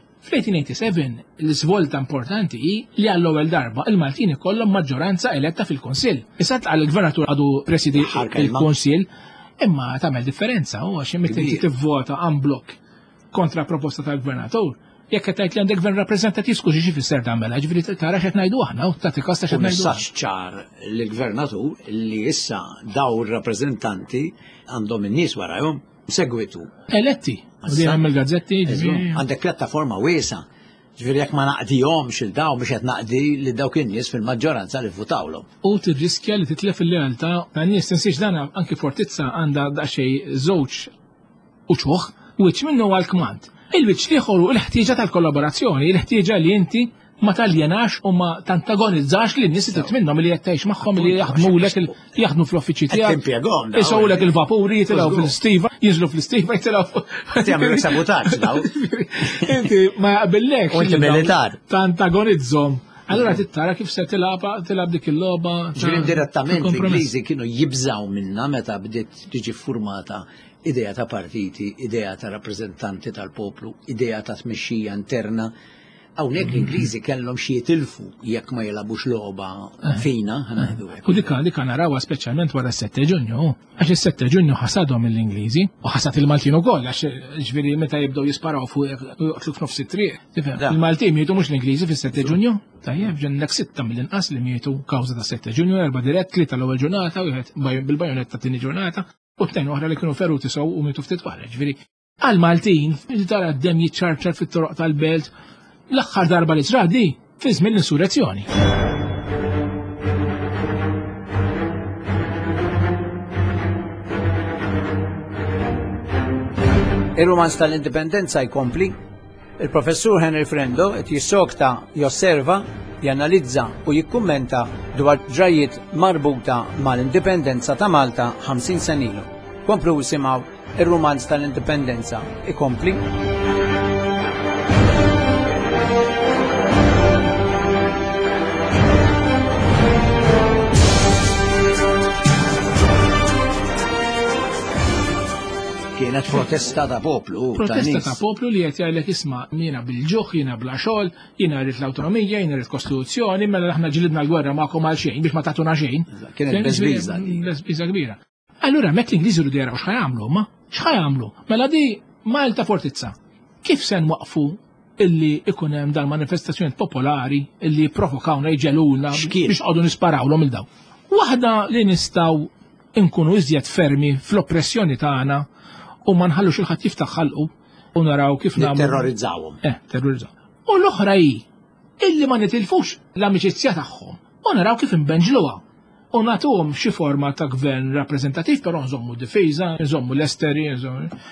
Fl-1887 l-svolta importanti hi li għall-ewwel darba il-Maltin ikollhom maġġoranza eletta fil-Kunsill. Issa għall-gvernatur għadu presidi il-Kunsill imma tagħmel differenza u għax imma tivvota en blok kontra proposta tal-gvernatur. Jekk qed tgħid li għandek gvern rappreżentattiv skużi xi fisser tagħmilha, ġifieri tara x'qed ngħidu aħna u tagħti kosta x'qed ngħidu. Messaġġ ċar lill-gvernatur li issa daw ir-rappreżentanti għandhom in-nies warahom segwitu. Eletti. U din hemm il-gazzetti. Għandek pjattaforma wiesa. Ġifieri jekk ma naqdihomx il daw biex qed naqdi li dawk in-nies fil-maġġoranza li vvutawlhom. U tirriskja li titlef il-lealtà tan-nies tinsiex dan anke Fortizza għandha daqsxejn żewġ uċuħ wiċċ minnu għall-kmand. Il-wiċċ liħor u l-ħtieġa tal-kollaborazzjoni, l-ħtieġa li inti ma taljenax u ma tantagonizzax li n-nies trid minnhom li qed tgħix magħhom li jaħdmulek jaħdmu fl-uffiċċji tiegħek. Isgħulek il-vapuri jitilgħu fl-istiva, jinżlu fl-istiva jitilgħu. Tagħmlu sabotaġġ daw. Inti ma jaqbillekx. U inti militar. Tantagonizzhom. Allora tittara kif se tilab dik il-logħba. Ġifieri direttament l-Ingliżi kienu jibżaw minnha meta bdiet tiġi ffurmata idea ta' partiti, idea ta' rappresentanti tal-poplu, idea ta' tmexxija interna. Hawnhekk l-Ingliżi kellhom xi jitilfu jekk ma jilagħbux logħba fina, ħanaħdu hekk. U dik narawha speċjalment wara s-7 Ġunju, għax is-7 Ġunju ħasadhom mill-Ingliżi u ħasad il-Maltin ukoll għax ġifieri meta jibdew jisparaw fuq joqtlu f'nofs it-triq. Il-Maltin mietu mhux l-Ingliżi fis-7 Ġunju. Tajjeb ġennek 6 mill-inqas li mietu kawża ta' 7 Ġunju, 4 diretti tal-ewwel ġurnata u wieħed bil-bajonetta tieni ġurnata. U t-tejn oħra li kienu ferruti sow u mitu ftit wara, ġifieri. Għal-Maltin, tara d-dem jiċċarċar fit-toroq tal-belt, l-aħħar darba li ġradi fi żmien l-insurrezzjoni. Ir-romanz tal-indipendenza jkompli. Il-professur Henry Frendo qed jissokta, josserva, janalizza u jikkummenta dwar ġrajiet marbuta mal-indipendenza ta' Malta 50 sen ilu. Komplu simgħu ir-romanz tal-indipendenza ikompli. Kienet protesta ta' poplu. Protesta ta' poplu li qed jgħidlek isma' jiena bil-ġuħ, jiena bla xogħol, jiena rrid l-awtonomija, jiena rrid kostituzzjoni, mela aħna ġilidna l-gwerra magħkom għal xejn biex ma tagħtuna xejn. Kienet beżbiża kbira. Allura mek l-Ingliżi rridu jaraw x'ħajamlu, ma x'ħajamlu? Mela di Malta Fortizza. Kif se nwaqfu illi ikun hemm dal-manifestazzjoni popolari illi provokawna jġeluna biex qogħdu nisparawlhom il-daw. Waħda li nistgħu nkunu iżjed fermi fl-oppressjoni tagħna u ma nħallux il-ħadd jiftaħ ħalqu u naraw kif nagħmlu. Terrorizzawhom. Terrorizzawhom. U l-oħra hi illi ma nitilfux l-amicizzja tagħhom u naraw kif inbenġluha. U nagħtuhom xi forma ta' gvern rappreżentattiv però nżommu d-difiża, nżommu l-esteri,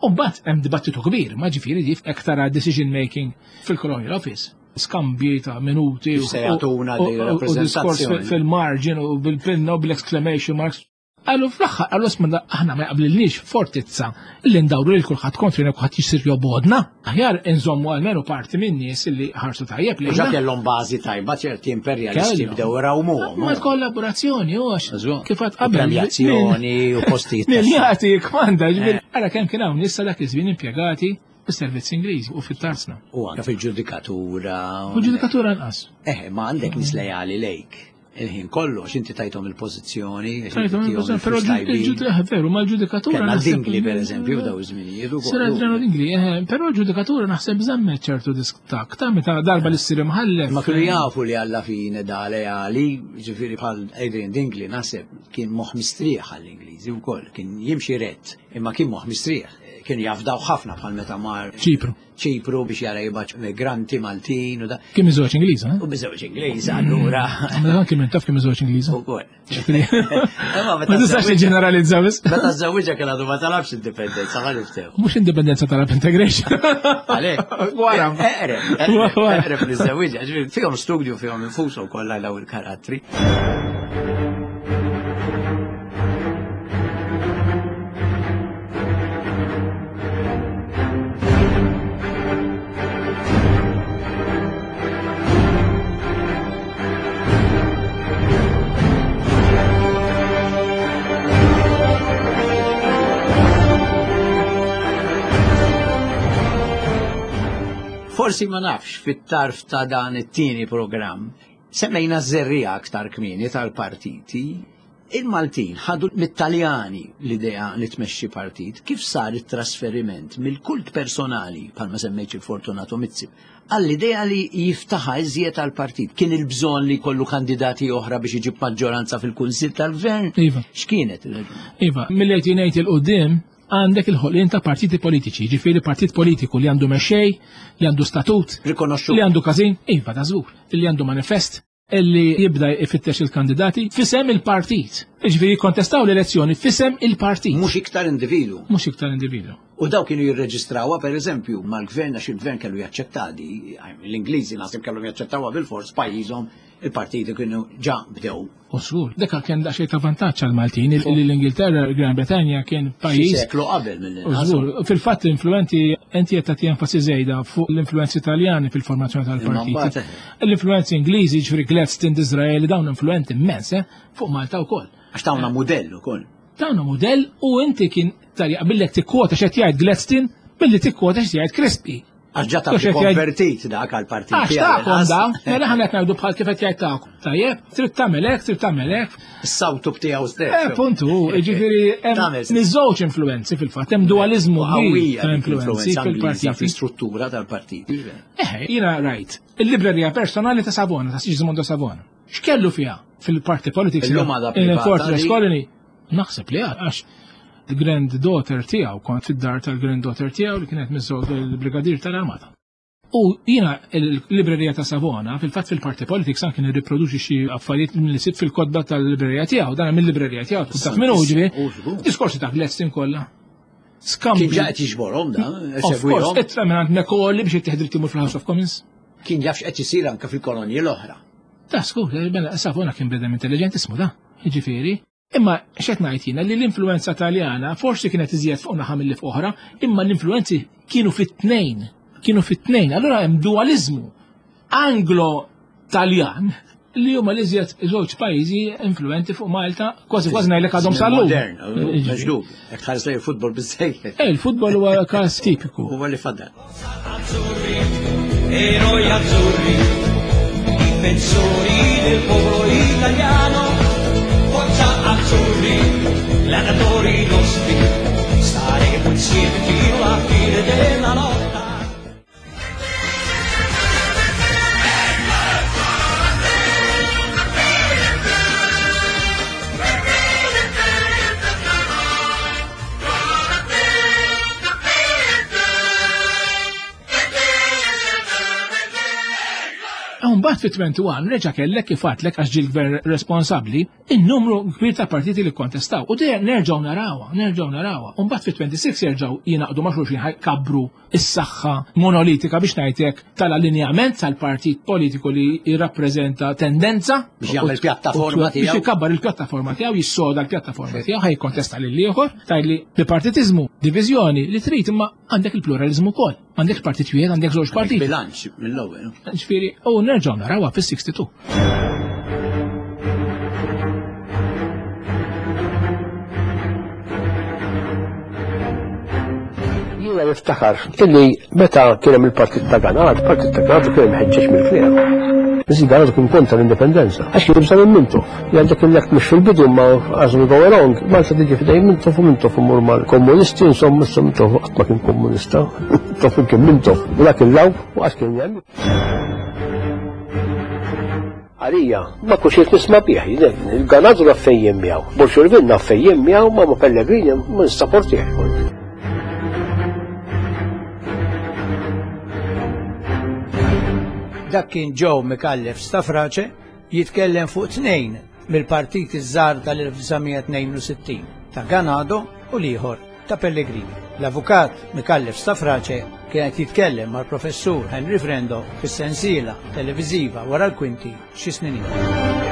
U mbagħad hemm dibattitu kbir, ma ġifieri di ektar decision making fil-Colonial Office. Skambji ta' minuti Se jagħtuna di u diskors rappreżentazzjoni. fil-margin u bil-pinna u bil-exclamation marks. Għallu fl-axħar, għallu smanna, aħna ma jaqblilniex fortizza li ndawru li kulħadd kontrina kulħadd jisir jobodna. Aħjar inżommu għalmenu parti minn nies li ħarsu tajjeb li. Ġa kellhom bażi tajba ċerti imperjalisti bdew rawmuhom. Ma kollaborazzjoni, u għax. Kifat qabel. Premjazzjoni u postijiet. Miljati kmanda, ġbir. Għara kemm kien hawn issa dak iż-żmien impjegati fis-servizz Ingliżi u fit-tarzna. U anke fil-ġudikatura. U ġudikatura nqas. Ma għandek nis lejali lejk. Il-ħin kollox, inti tajtom il-pożizzjoni. Però veru, ma l-ġudikatura. Kellna Dingli per eżempju daw iż-żminijiet. Sera Adriano Dingli, però l-ġudikatura naħseb żammet ċertu distak ta' meta darba li ssir imħallef. Ma kienu jafu li alla fine da lejali, ġifieri bħal Adrian Dingli naħseb kien moħħ mistrieħ għall-Ingliżi wkoll, kien jimxi rett, imma kien moħħ mistrieħ. Kienu jafdaw ħafna bħal meta mar ċipru biex jara jibaċ migranti Maltin u da. Kien miżewġ Ingliż, U miżewġ Ingliż, allura. Ma kien minn taf kien miżewġ Ingliż. Ukoll. Ma tistax ġeneralizzaw is. Meta żewġa kien għadu ma talabx indipendenza ma niftew. Mhux indipendenza talab integration. Għalek. Wara. Eqreb li żewġa, fihom studju fihom infushom kollha law il-karattri. Forsi ma nafx fit-tarf ta' dan it-tieni programm, semmejna żerrija aktar kmieni tal-partiti, il-Maltin ħadu mit-Taljani l-idea li tmexxi partit, kif sar it-trasferiment mill-kult personali, bħalma semmejt il-Fortunato Mizzi, għall-idea li jiftaħa iżjed tal-partit. Kien il-bżonn li kollu kandidati oħra biex iġib maġġoranza fil-Kunsill tal-Gvern? Iva. X'kienet il-raġuni? Iva, mill-18 il-qudiem għandek il-ħolqien ta' partiti politiċi, ġifieri partit politiku li għandu mexxej, li għandu statut, Rikonoxxu. li għandu każin, iva ta' żgur, li għandu manifest, li jibda jfittex il-kandidati fisem il-partit. Ġifieri kontestaw l-elezzjoni fisem il-partit. Mhux iktar individu. Mhux iktar individu. U daw kienu jirreġistrawha pereżempju mal-gvern għax il-gvern kellu jaċċettadi, l-Ingliżi naħseb kellhom jaċċettawha bil-fors pajjiżhom il-partiti kienu ġa bdew. U żgur, dak kien daqsxejn ta' vantaġġ għal Maltin, l-Ingilterra, il-Gran Bretagna kien pajjiż. Seklu qabel mill Żgur, fil-fatt l-influenti inti qed tagħti enfasi żejda fuq l-influenzi Taljani fil-formazzjoni tal-partiti. L-influenzi Ingliżi ġifieri Gladstone d'Iżrael dawn influenti immens fuq Malta wkoll. Għax tawna modell ukoll. Tawna modell u inti kien tari qabillek tikkwota x'qed jgħid Gladstone billi tikkwota x'jgħid Crispi. Għax ġa ta' konvertit dak għal-partit. Għax taqom da, mela ħanet ngħidu bħal kif qed jgħid tagħkom. Tajjeb, trid tagħmel hekk, trid tagħmel hekk. Is-sawtu btiegħu stess. Puntu, jiġifieri hemm niż-żewġ influenzi fil-fatt, hemm dualizmu ta' influenzi fil-partiti. Fil-struttura tal-partiti. Jiena rajt, il-librerija personali ta' Savona, ta' Sigismondo Savona. X'kellu fiha fil-party politics il-Fortress Colony? Naħseb li għax il-granddaughter tiegħu kont fid-dar tal-granddaughter tiegħu li kienet miżżewġ il-brigadir tal-Armata. U jiena l-librerija ta' Savona fil-fatt fil-party politics anke nirriproduċi xi affarijiet li sit fil-kodba tal-librerija tiegħu, dan mill-librerija tiegħu tkun taf minn ġifieri. Diskorsi ta' Gladstone kollha. Kien ġaqet jiġborhom da, segwihom. Ittra minn għand Mekolli biex jittieħed il-timur fil-House of Commons. Kien jafx qed isir anke fil-kolonji l-oħra. Ta' skur, bella Savona kien bnedem intelligent ismu da, jiġifieri. Imma xed ngħid jiena li l-influenza Taljana forsi kienet iżjed fuq naħa mill oħra, imma l-influenzi kienu fit-tnejn. Allura hemm dualizmu Anglo-Taljan li huma l-iżjed żewġ pajjiżi influenti fuq Malta, kważi ngħidlek għadhom sal-lum. Modern, meġdub, hekk ħares lej il-futbol biżejjed. Il-futbol huwa każ tipiku. Huwa li fadal. Eroi azzurri, difensori del popolo italiano, forza azzurri, gladiatori nostri, staremo insieme fino alla fine della lotta. Mbagħad fit-21 reġa' kellek kif għadlek għax ġil gvern responsabbli in-numru kbir ta' partiti li kontestaw. U dejjem nerġgħu narawha. U mbagħad fit-26 jerġgħu jingħaqdu ma' xulxin kabru is-saħħa monolitika biex ngħidlek tal-allinjament tal-partit politiku li jirrappreżenta tendenza biex jagħmel pjattaforma tiegħu. Biex ikabbar il-pjattaforma tiegħu, jissoda l-pjattaforma tiegħu, ħajkontesta lil ieħor, tgħidli bi partitiżmu, diviżjoni li trid imma għandek il-pluralizmu wkoll. Għandek partit wieħed, għandek żewġ partiti. Bilanċ mill-ewwel. Ġifieri, u nerġgħu narawha fis-62. Jiena niftakar illi meta kien hemm il-Partit ta' Ganad, Partit ta' Ganad kien ħeġġeġ mill-kliem. Iżda Ganad kien kontra l-indipendenza. Għax kien jibża minn Mintoff. Jgħandek il-lekt mhux fil-bidu ma as we go along, Malta tiġi fidej Mintoff u Mintoff imur mal-komunisti, insomma Mintoff qatt ma kien komunista. Mintoff kien Mintoff. U dak il-law u għax kien jgħamil. Għalija, ma kuxiet nisma bieħ, il-Ganad u raffejjem miegħu. Bolxurvin raffejjem miegħu ma Pellegrini ma nistapportieħ. Dak kien Joe Micallef Stafrace jitkellem fuq tnejn mill-partiti żgħar tal-1962 ta' Ganado u l-ieħor ta' Pellegrini. L-avukat Micallef Stafrace kienet jitkellem mal-professur Henry Frendo fis-sensiela televiżiva wara l-kwinti xi snin ilu.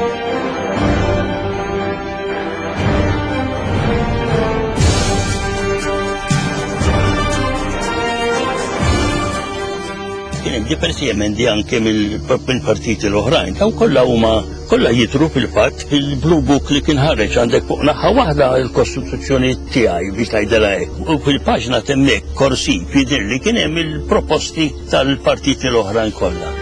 Diversi emendi anke mill-partiti l-oħrajn. Daw kollha jitru fil-fatt fil-Blue Book li kien ħareġ għandek fuq naħa waħda l-Kostituzzjoni tiegħi biex tgħidilha hekk. U fil-paġna temmek korsiv jidher li kien hemm il-proposti tal-partiti l-oħrajn kollha.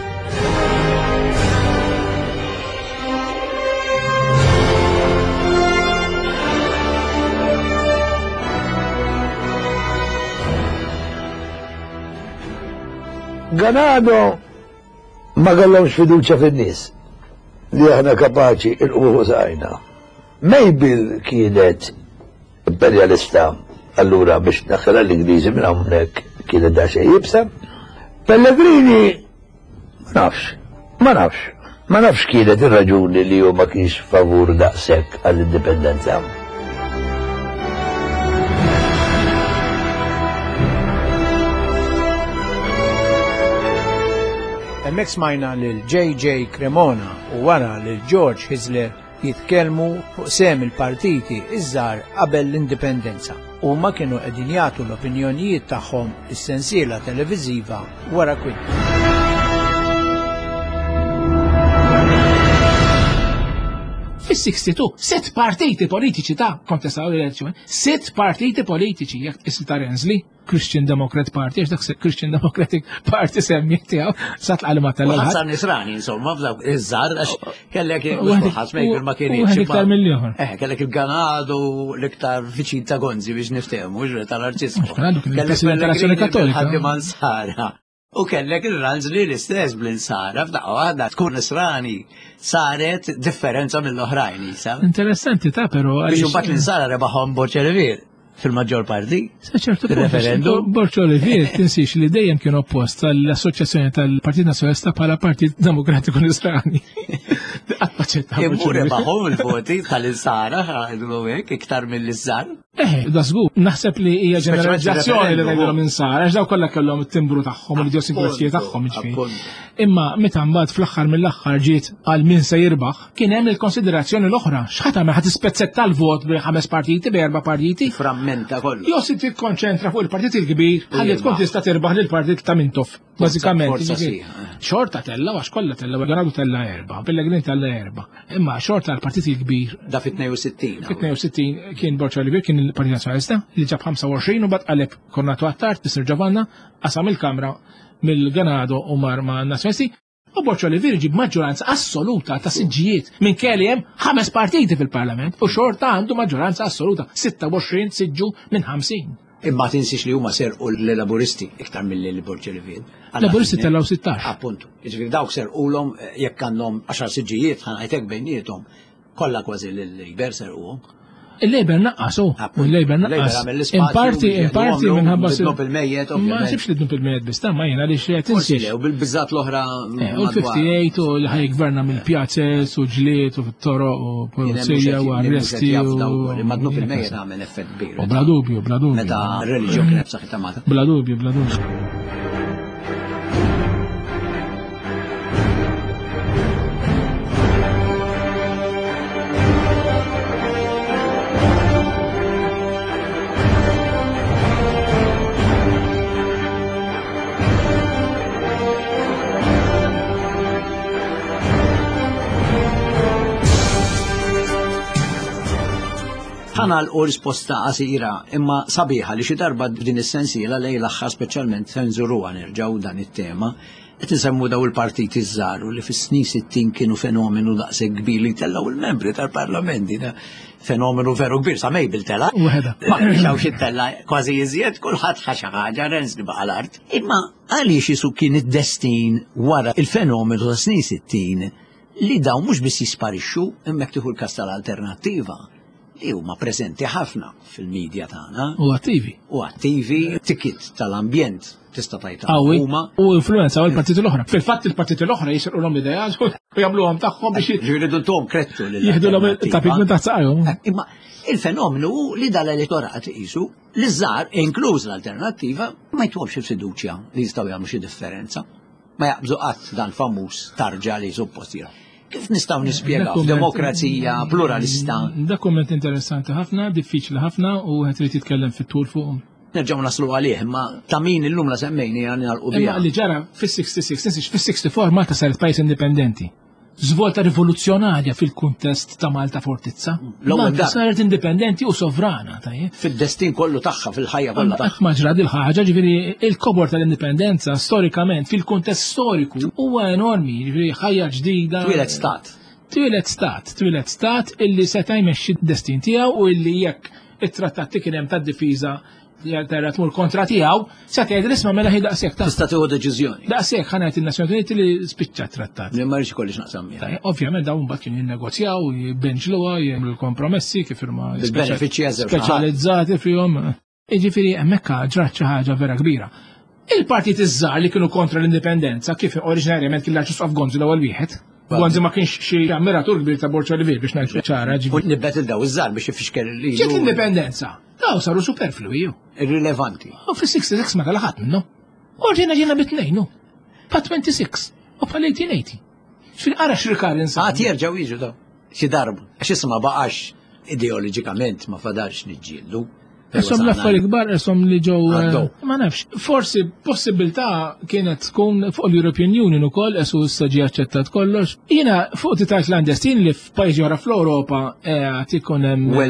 Ganado ma għallomx fiduċa fin-nies li aħna kapaċi il-quħu sajna. Mejbil kienet imperialista allura biex naħħela l-Ingliżi minn hawnhekk kienet da xejn jibsam. Pellegrini ma nafx kienet ir-raġuni li hu ma kienx favur daqshekk għall-indipendenza. Hemmhekk smajna lil J.J. Cremona u wara lil George Hizzler jitkellmu fuq sem il-partiti iż-żgħar qabel l-indipendenza. Huma kienu qegħdin jagħtu l-opinjonijiet tagħhom is-sensiela televiżiva wara kwinti. Fis-62, 6 partiti politiċi ta' kontestaw l-elezzjoni, 6 partiti politiċi, jekk isl ta' Rensley, Christian Democrat Party, għax dak Christian Democratic Party semmiet tiegħu, sat l-għalma tal-ħadd. Ħasan Nisrani, insomma, f'dawk iż-żar, għax kellek ħasmejker ma kienx. Iktar mill-ieħor. Kellek il-Ganado l-iktar viċin ta' Gonzi biex niftehmu, tal-Arċisqu. Kellek Sara. U kellek il-Ranzli l-istess bl-insara, f'daqqa waħda tkun Nisrani saret differenza mill-oħrajn, sa? Interessanti ta' però. Biex imbagħad l-insara rebaħhom Borċelevir fil-maġġor parti. ċertu referendum. Borċelevir tinsix li dejjem kien oppost tal-Assoċjazzjoni tal-Partit Nazzjonalista bħala Partit Demokratiku Nisrani. Immu rebaħhom il-voti tal-insara ħadu hekk iktar mill-iżżar. Da żgur, naħseb li hija ġeneralizzazzjoni li ngħidulhom insara, għax daw kollha kellhom it-timbru tagħhom u l-idiosinkrasija tagħhom jiġifieri. Imma meta mbagħad fl-aħħar mill-aħħar ġiet għal min se jirbaħ, kien hemm il-konsiderazzjoni l-oħra. X'ħadd tagħmel ħadd ispezzetta l-vot bi 5 partiti, bi 4 partiti? Frammenta kollu. Jew si tikkonċentra fuq il-partit il-kbir, ħalli tkun tista' tirbaħ lill-partit ta' Mintoff. Bażikament. Xorta tella għax kollha tella, Ganado tella 4, Pellegrini tella 4. Imma xorta l-partit il-kbir. Da fit-62. Fit-62 kien Borċelevir kien il-Partit Nazzjonalista li ġab 25 u bad qaleb Kornatu Attart, Tisir Ġavanna, qasam il-Kamra mill-Ganado u mar ma' Nazzjonalisti. U Borċelevir ġib maġġoranza assoluta ta' siġġijiet minn kelli hemm 5 partiti fil-Parlament u xorta għandu maġġoranza assoluta 26 siġġu minn 50. Imma tinsix li huma serqu l-laburisti iktar mill-Borċelevir. Laburisti tellaw 16. Appuntu. Jiġifieri dawk serqulhom jekk għandhom 10 siġġijiet ħanajtek bejniethom kollha kważi l-Liber serquhom. il-Labor naqqasu. U il-Labor naqqas. Imparti minħabba bil-mejjet, ma sibx li dnub il-mejjet bis, ma jena li xie tinsiex. U bil-bizzat l-oħra. U l-58 u li ħajgverna mill-pjazzes u ġliet u fit-toro u polizija u arresti u. Ma dnub il-mejjet għamel effett kbir. U bla dubju. Meta r-reliġjon kienet b'saħħitha Malta. Bla dubju. ħana l risposta qasira imma sabiħa li xi darba din is-sensiela lej l-aħħar speċjalment senżuruha nerġgħu dan it-tema qed isemmu daw il-partiti żgħar li fis-snin 60 kienu fenomenu daqshekk kbir li tellaw il-membri tal-Parlamenti fenomenu veru kbir sa Mejbil tela. Ma kienx xi tella kważi iżjed kulħadd ħa xi ħaġa rensli baqa' l-art. Imma għaliex isu kien id-destin wara il-fenomenu ta' snin 60 li dawn mhux biss jisparixxu imma tieħu l-każ tal-alternattiva. Li huma preżenti ħafna fil-medja tagħna. U attivi, tikit tal-ambjent tista' tajta. Huma u influenza il-partiti l-oħra. Fil-fatt il-partiti l-oħra jisirqulhom l-idejat u jagħmluhom tagħhom biex jiridu tom krettu lil. Jieħdulhom ta' pigment ta' saqajhom. Imma il-fenomenu li dal-elettorat qisu li żgħar inkluż l-alternattiva ma jtwobx il-fiduċja li jistgħu jagħmlu xi differenza. Ma jaqbżu qatt dan famuż tarġa li suppost jagħmlu. Kif nistgħu nispjegaw demokrazija pluralista? Dokument interessanti ħafna, diffiċli ħafna u qed trid titkellem fit-tul fuqhom. Nerġgħu naslu għalih, imma ta' min illum la semmejni għandna nagħlqu biha. Imma li ġara fis-66, fis-64 Malta saret pajjiż indipendenti. Żvolta rivoluzzjonarja fil-kuntest ta' Malta Fortizza. Malta saret indipendenti u sovrana, tajjeb. Fid-destin kollu tagħha, fil-ħajja kollha tagħha. Ma ġra il-ħaġa, ġifieri il-kobor tal-indipendenza storikament fil-kuntest storiku huwa enormi, ġifieri ħajja ġdida. Twilet stat illi seta' jmexxi d-destin tiegħu u illi jekk it-trattati kien hemm tad-difiża terra tmur kontra tiegħu, se tgħid l-isma' mela ħi daqshekk ta' tista' tieħu deċiżjoni. Daqshekk ħanajt in-Nazzjoni Uniti li spiċċa trattat. Li ma rridx ikollix naqsam miegħek. Ovvjament dawn mbagħad kienu jinnegozjaw, jibbenġluha, jagħmlu l-kompromessi kif firma il-benefiċċji speċjalizzati fihom. Jiġifieri hemmhekk ġrat xi ħaġa vera kbira. Il-partit iż-żgħar li kienu kontra l-indipendenza kif oriġinarjament kien l-Arċisqof Gonzi l-ewwel wieħed. Gonzi ma kienx xi ammiratur kbir ta' Borċa Livir biex ngħid ċara. U nibbet il-daw iż-żgħar biex ifixkel li. Ġiet indipendenza. Daw saru superflui. Irrilevanti. U fis-66 ma kellha ħadd minnhom. U ġiena bit-tnejn. Pa' 26 u pa' 1880. Fil-qara xrikar insa. Jerġgħu jiġu daw. Xi darbu. Għax issa ma baqax ideoloġikament ma fadarx niġġieldu. Esom l-affari kbar, esom li ġew ma nafx. Forsi possibilità kienet tkun fuq l-European Union ukoll esu s-saġi aċċettat kollox. Jiena fuq titaj clandestin li f'pajjiżi oħra fl-Ewropa qed ikun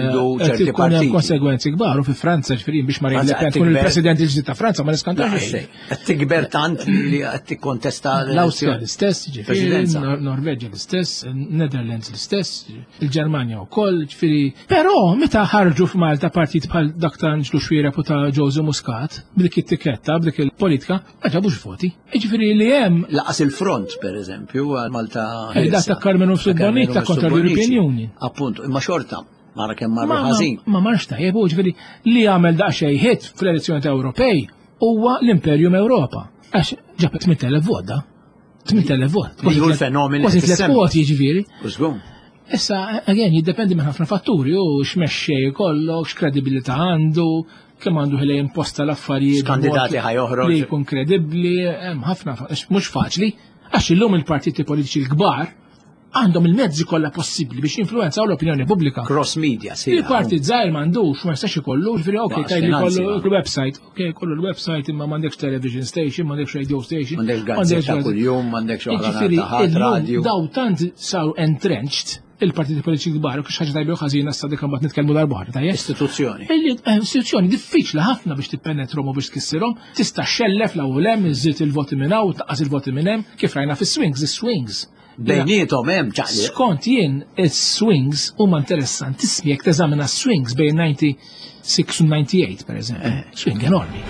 hemm konsegwenzi kbar u fi Franza ġifieri biex Marine Le Pen tkun il-President il-ġdid ta' Franza ma niskantax xejn. Qed tikber tant li qed tikkontesta l-Awstrija l-istess, ġifieri Norveġġja l-istess, Netherlands l-istess, il-Ġermanja wkoll, ġifieri. Però meta ħarġu f'Malta partit bħal ta' nġlu xwira ta' Jose Muscat, b'dik it-tiketta, b'dik il-politika, ma ġabux voti. Ġifieri li hemm laqas il-front, per eżempju, għal Malta. Da ta' Carmen Bonita kontra l-European Union. Appunto, imma xorta, mara kemm marru ħażin. Ma marx tajjeb, ġifieri li għamel daqsxejn ħiet fl-elezzjoni Ewropej huwa l-Imperium Ewropa. Għax ġabet 8,000 vot da. 8,000 vot. Kważi l-fenomeni. Kważi 3 voti ġifieri. Użgum. Issa, again, jiddependi minn ħafna fatturi, u x'mexxej kollok, x'kredibilità għandu, kemm għandu ħilej imposta l-affarijiet. Kandidati ħajoħroġ. Li jkun kredibbli, hemm ħafna mhux faċli, għax illum il-partiti politiċi l-kbar għandhom il-mezzi kollha possibbli biex influenzaw l-opinjoni pubblika. Cross media, sì. Il-partit żgħir m'għandux, ma jistax ikollu, ġifieri okej tajli kollu l-website, okej kollu l-website imma m'għandekx television station, m'għandekx radio station, m'għandekx gazzetta kuljum, m'għandekx oħra radio. Daw tant saru entrenched il-partiti politiċi kbar, kux ħaġa tajba ħażina issa dik imbagħad nitkellmu darb'oħra, tajjeb. Istituzzjoni. Istituzzjoni diffiċli ħafna biex tippenetrom u biex tkissirhom, tista' xellef l-ewwel hemm iżid il-voti minn hawn, taqqas il-voti minn hemm, kif rajna fis-swings. Bejniethom hemm ċaqli. Skont jien is-swings huma interessantissimi jekk teżamina swings bejn 96 u 98 pereżempju. Swing enormi.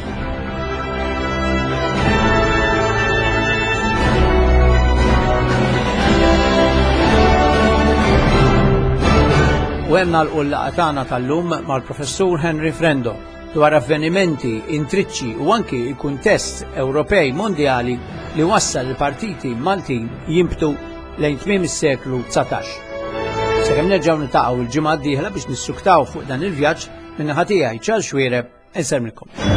U hemm nagħlqu l-laqgħa tagħna tal-lum mal-Professur Henry Frendo dwar avvenimenti, intriċċi u anki l-kuntest Ewropej mondjali li wassal il-partiti Maltin jimbtu lejn tmiem is-seklu 19. Sakemm nerġgħu niltaqgħu l-ġimgħa d-dieħla biex nissuktaw fuq dan il-vjaġġ min-naħa tiegħi Charles Xwiereb insemmilkom.